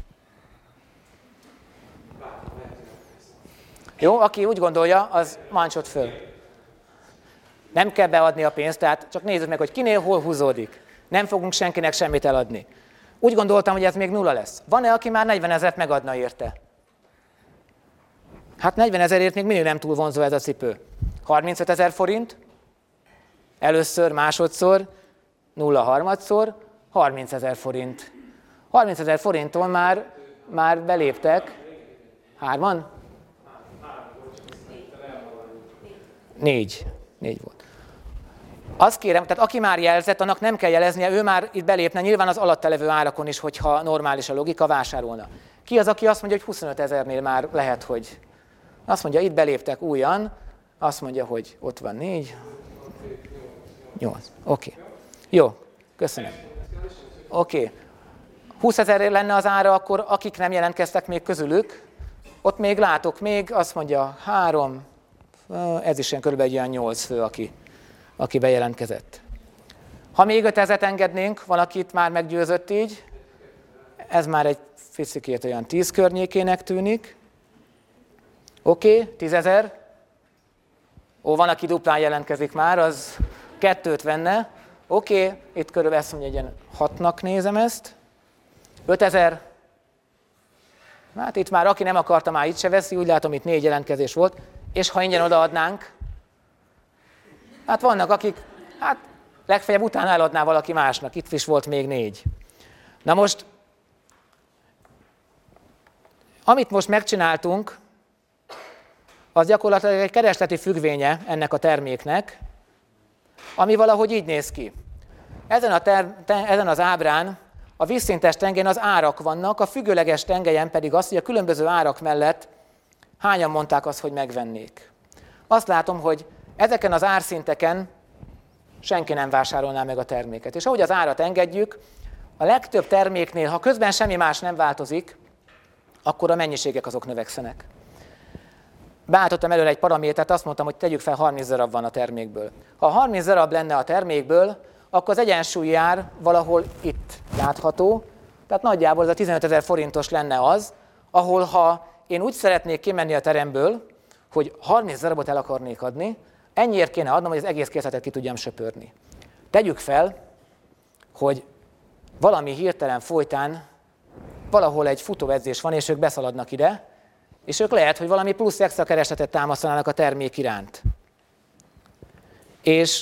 Jó, aki úgy gondolja, az mancsot föl. Nem kell beadni a pénzt, tehát csak nézzük meg, hogy kinél hol húzódik. Nem fogunk senkinek semmit eladni. Úgy gondoltam, hogy ez még 0 lesz. Van-e, aki már 40 000 megadna érte? Hát 40 000-ért még mindig nem túl vonzó ez a cipő. 35 000 forint, először, másodszor, 0 harmadszor, 30 000 forint. 30 000 forinton már beléptek. 3-an? 4 volt. Azt kérem, tehát aki már jelzett, annak nem kell jeleznie, ő már itt belépne, nyilván az alatta levő árakon is, hogyha normális a logika, vásárolna. Ki az, aki azt mondja, hogy 25 000-nél már lehet, hogy... Azt mondja, itt beléptek újan, azt mondja, hogy ott van 4, 8. Oké. Jó, köszönöm. Oké. 20 000 lenne az ára, akkor akik nem jelentkeztek még közülük, ott még látok még, azt mondja 3, ez is ilyen körülbelül olyan 8 fő, aki bejelentkezett. Ha még 5 000 engednénk, valakit már meggyőzött így, ez már egy picikét olyan 10 környékének tűnik. Oké, 10 000. Van, aki duplán jelentkezik már, az 2-t venne. Oké, itt körülbelül ezt mondja, egy ilyen 6-nak nézem ezt. 5 000. Hát itt már, aki nem akarta, már itt se veszi, úgy látom, itt 4 jelentkezés volt. És ha ingyen odaadnánk, hát vannak, akik, hát legfeljebb utána eladná valaki másnak, itt is volt még 4. Na most, amit most megcsináltunk, az gyakorlatilag egy keresleti függvénye ennek a terméknek, ami valahogy így néz ki. Ezen az ábrán a vízszintes tengelyen az árak vannak, a függőleges tengelyen pedig az, hogy a különböző árak mellett hányan mondták azt, hogy megvennék. Azt látom, hogy ezeken az árszinteken senki nem vásárolná meg a terméket. És ahogy az árat engedjük, a legtöbb terméknél, ha közben semmi más nem változik, akkor a mennyiségek azok növekszenek. Beállítottam előre egy paramétert, azt mondtam, hogy tegyük fel 30 darab van a termékből. Ha 30 darab lenne a termékből, akkor az egyensúlyi ár valahol itt látható, tehát nagyjából ez a 15 000 forintos lenne az, ahol ha én úgy szeretnék kimenni a teremből, hogy 30 darabot el akarnék adni, ennyiért kéne adnom, hogy az egész készletet ki tudjam söpörni. Tegyük fel, hogy valami hirtelen folytán valahol egy futóedzés van, és ők beszaladnak ide, és ők lehet, hogy valami plusz extra keresletet támasztanának a termék iránt. És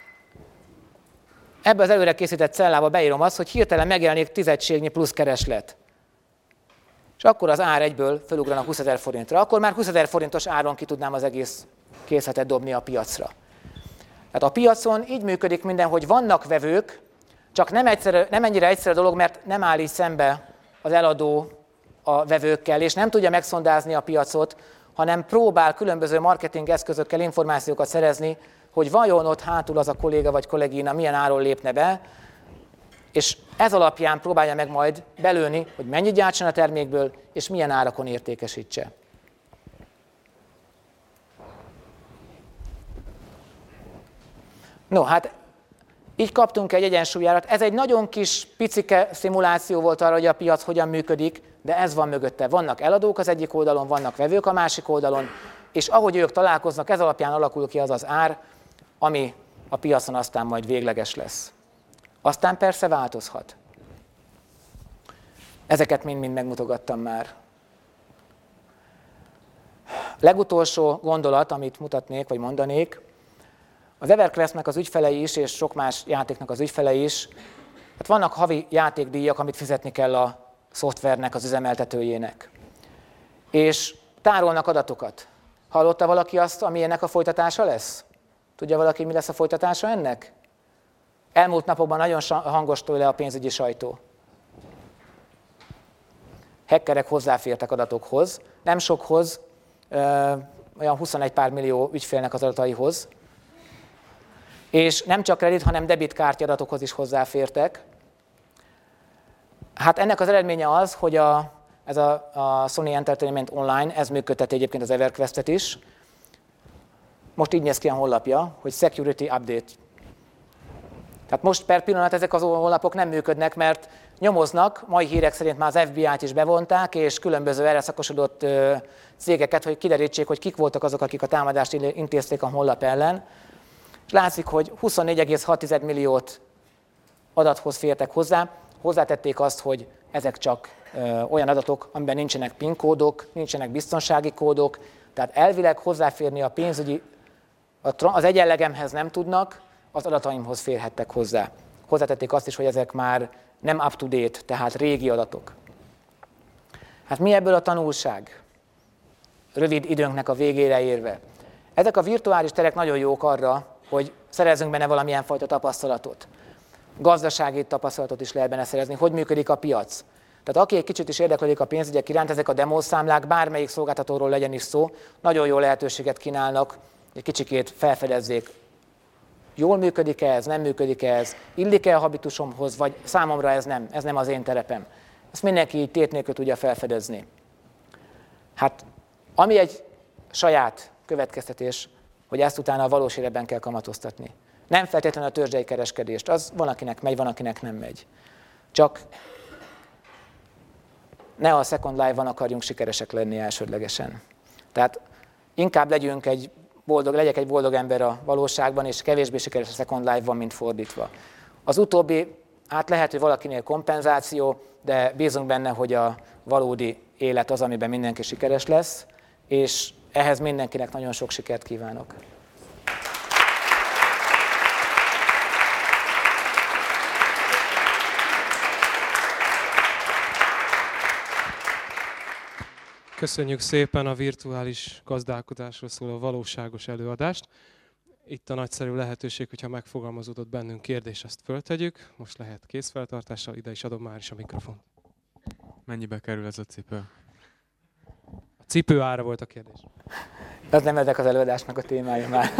ebbe az előre készített cellába beírom azt, hogy hirtelen megjelenik 10 egységnyi plusz kereslet. És akkor az ár egyből felugranak 20 000 forintra. Akkor már 20 000 forintos áron ki tudnám az egész készletet dobni a piacra. Tehát a piacon így működik minden, hogy vannak vevők, csak nem ennyire egyszerű dolog, mert nem állít szembe az eladó a vevőkkel, és nem tudja megszondázni a piacot, hanem próbál különböző marketing eszközökkel információkat szerezni, hogy vajon ott hátul az a kolléga vagy kollégina milyen áron lépne be, és ez alapján próbálja meg majd belőni, hogy mennyit gyártson a termékből, és milyen árakon értékesítse. No, hát így kaptunk egy egyensúlyárat. Ez egy nagyon kis, picike szimuláció volt arra, hogy a piac hogyan működik, de ez van mögötte. Vannak eladók az egyik oldalon, vannak vevők a másik oldalon, és ahogy ők találkoznak, ez alapján alakul ki az az ár, ami a piacon aztán majd végleges lesz. Aztán persze változhat. Ezeket mind-mind megmutogattam már. Legutolsó gondolat, amit mutatnék, vagy mondanék, az EverQuestnek az ügyfelei is, és sok más játéknak az ügyfelei is, hát vannak havi játékdíjak, amit fizetni kell a szoftvernek, az üzemeltetőjének. És tárolnak adatokat. Hallotta valaki azt, ami ennek a folytatása lesz? Tudja valaki, mi lesz a folytatása ennek? Elmúlt napokban nagyon hangos tőle a pénzügyi sajtó. Hackerek hozzáfértek adatokhoz, nem sokhoz, olyan 21 pár millió ügyfélnek az adataihoz, és nem csak kredit, hanem debitkártya adatokhoz is hozzáfértek. Hát ennek az eredménye az, hogy ez a Sony Entertainment Online, ez működteti egyébként az EverQuest-et is. Most így néz ki a honlapja, hogy Security Update. Tehát most per pillanat ezek az honlapok nem működnek, mert nyomoznak, mai hírek szerint már az FBI-t is bevonták, és különböző erre szakosodott cégeket, hogy kiderítsék, hogy kik voltak azok, akik a támadást intézték a honlap ellen. És látszik, hogy 24,6 milliót adathoz fértek hozzá. Hozzátették azt, hogy ezek csak olyan adatok, amiben nincsenek PIN kódok, nincsenek biztonsági kódok, tehát elvileg hozzáférni a pénzügyi, az egyenlegemhez nem tudnak, az adataimhoz férhettek hozzá. Hozzátették azt is, hogy ezek már nem up-to-date, tehát régi adatok. Hát mi ebből a tanulság? Rövid időnknek a végére érve. Ezek a virtuális terek nagyon jók arra, hogy szerezzünk benne valamilyen fajta tapasztalatot. Gazdasági tapasztalatot is lehet benne szerezni, hogy működik a piac. Tehát aki egy kicsit is érdeklődik a pénzügyek iránt, ezek a demószámlák, bármelyik szolgáltatóról legyen is szó, nagyon jó lehetőséget kínálnak, egy kicsikét felfedezzék. Jól működik-e ez, nem működik-e ez, illik-e a habitusomhoz, vagy számomra ez nem az én terepem. Ezt mindenki így tét nélkül tudja felfedezni. Hát, ami egy saját következtetés, hogy ezt utána a valós életben kell kamatoztatni. Nem feltétlenül a tőzsdei kereskedést, az van, akinek megy, van, akinek nem megy. Csak ne a Second Life-ban akarjunk sikeresek lenni elsődlegesen. Tehát inkább legyek egy boldog ember a valóságban, és kevésbé sikeres a Second Life-ban, mint fordítva. Az utóbbi, hát lehet, hogy valakinél kompenzáció, de bízunk benne, hogy a valódi élet az, amiben mindenki sikeres lesz, és ehhez mindenkinek nagyon sok sikert kívánok. Köszönjük szépen a virtuális gazdálkodásról szóló valóságos előadást. Itt a nagyszerű lehetőség, hogyha megfogalmazódott bennünk kérdés, ezt föltegyük. Most lehet kézfeltartással, ide is adom már is a mikrofont. Mennyibe kerül ez a cipő? A cipő ára volt a kérdés. Ez nem ezek az előadásnak a témája már.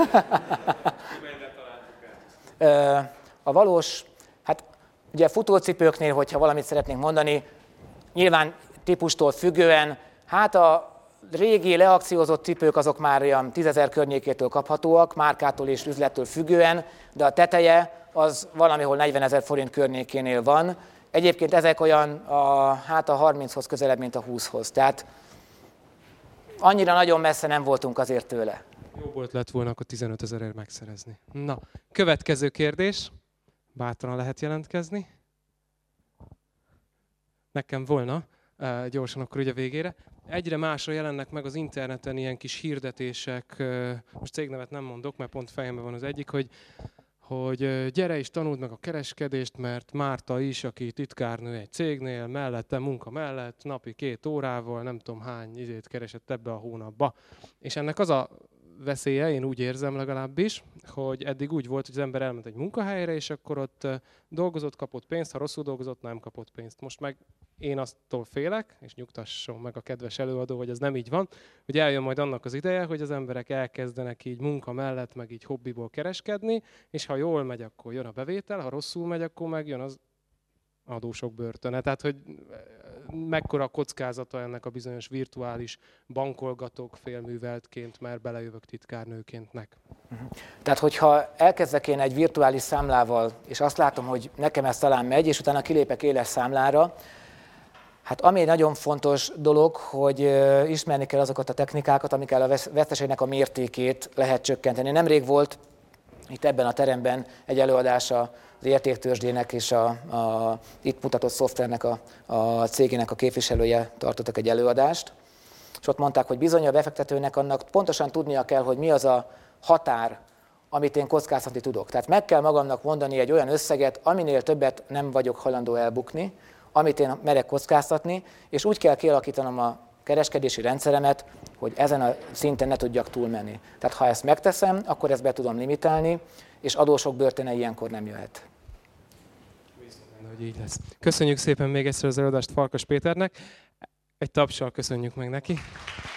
A valós, hát ugye futócipőknél, hogyha valamit szeretnénk mondani, nyilván típustól függően. Hát a régi leakciózott cipők azok már olyan 10 000 környékétől kaphatóak, márkától és üzlettől függően, de a teteje az valamihol 40 000 forint környékénél van. Egyébként ezek olyan a 30-hoz közelebb, mint a 20-hoz. Tehát annyira nagyon messze nem voltunk azért tőle. Jó volt lett volna akkor 15 000-ért megszerezni. Na, következő kérdés. Bátran lehet jelentkezni. Nekem volna, gyorsan akkor ugye végére. Egyre másra jelennek meg az interneten ilyen kis hirdetések, most cégnevet nem mondok, mert pont fejemben van az egyik, hogy gyere és tanuld meg a kereskedést, mert Márta is, aki titkárnő egy cégnél, mellette, munka mellett, napi 2 órával, nem tudom hány izét keresett ebbe a hónapba. És ennek az a veszélye, én úgy érzem legalábbis, hogy eddig úgy volt, hogy az ember elment egy munkahelyre, és akkor ott dolgozott, kapott pénzt, ha rosszul dolgozott, nem kapott pénzt. Most meg én attól félek, és nyugtasson meg a kedves előadó, hogy ez nem így van, hogy eljön majd annak az ideje, hogy az emberek elkezdenek így munka mellett, meg így hobbiból kereskedni, és ha jól megy, akkor jön a bevétel, ha rosszul megy, akkor meg jön az adósok börtöne. Tehát, hogy mekkora a kockázata ennek a bizonyos virtuális bankolgatók félműveltként, mert belejövök titkárnőkéntnek. Tehát, hogyha elkezdek én egy virtuális számlával, és azt látom, hogy nekem ez talán megy, és utána kilépek éles számlára, hát ami egy nagyon fontos dolog, hogy ismerni kell azokat a technikákat, amikkel a veszteségnek a mértékét lehet csökkenteni. Nemrég volt itt ebben a teremben egy előadása az értéktőzsdének és a itt mutatott szoftvernek a cégének a képviselője tartottak egy előadást, és ott mondták, hogy bizony a befektetőnek annak pontosan tudnia kell, hogy mi az a határ, amit én kockáztatni tudok. Tehát meg kell magamnak mondani egy olyan összeget, aminél többet nem vagyok hajlandó elbukni, amit én merek kockáztatni, és úgy kell kialakítanom a kereskedési rendszeremet, hogy ezen a szinten ne tudjak túlmenni. Tehát ha ezt megteszem, akkor ezt be tudom limitálni, és adósok börtöne ilyenkor nem jöhet. Hogy így lesz. Köszönjük szépen még egyszer az előadást Farkas Péternek. Egy tapssal köszönjük meg neki.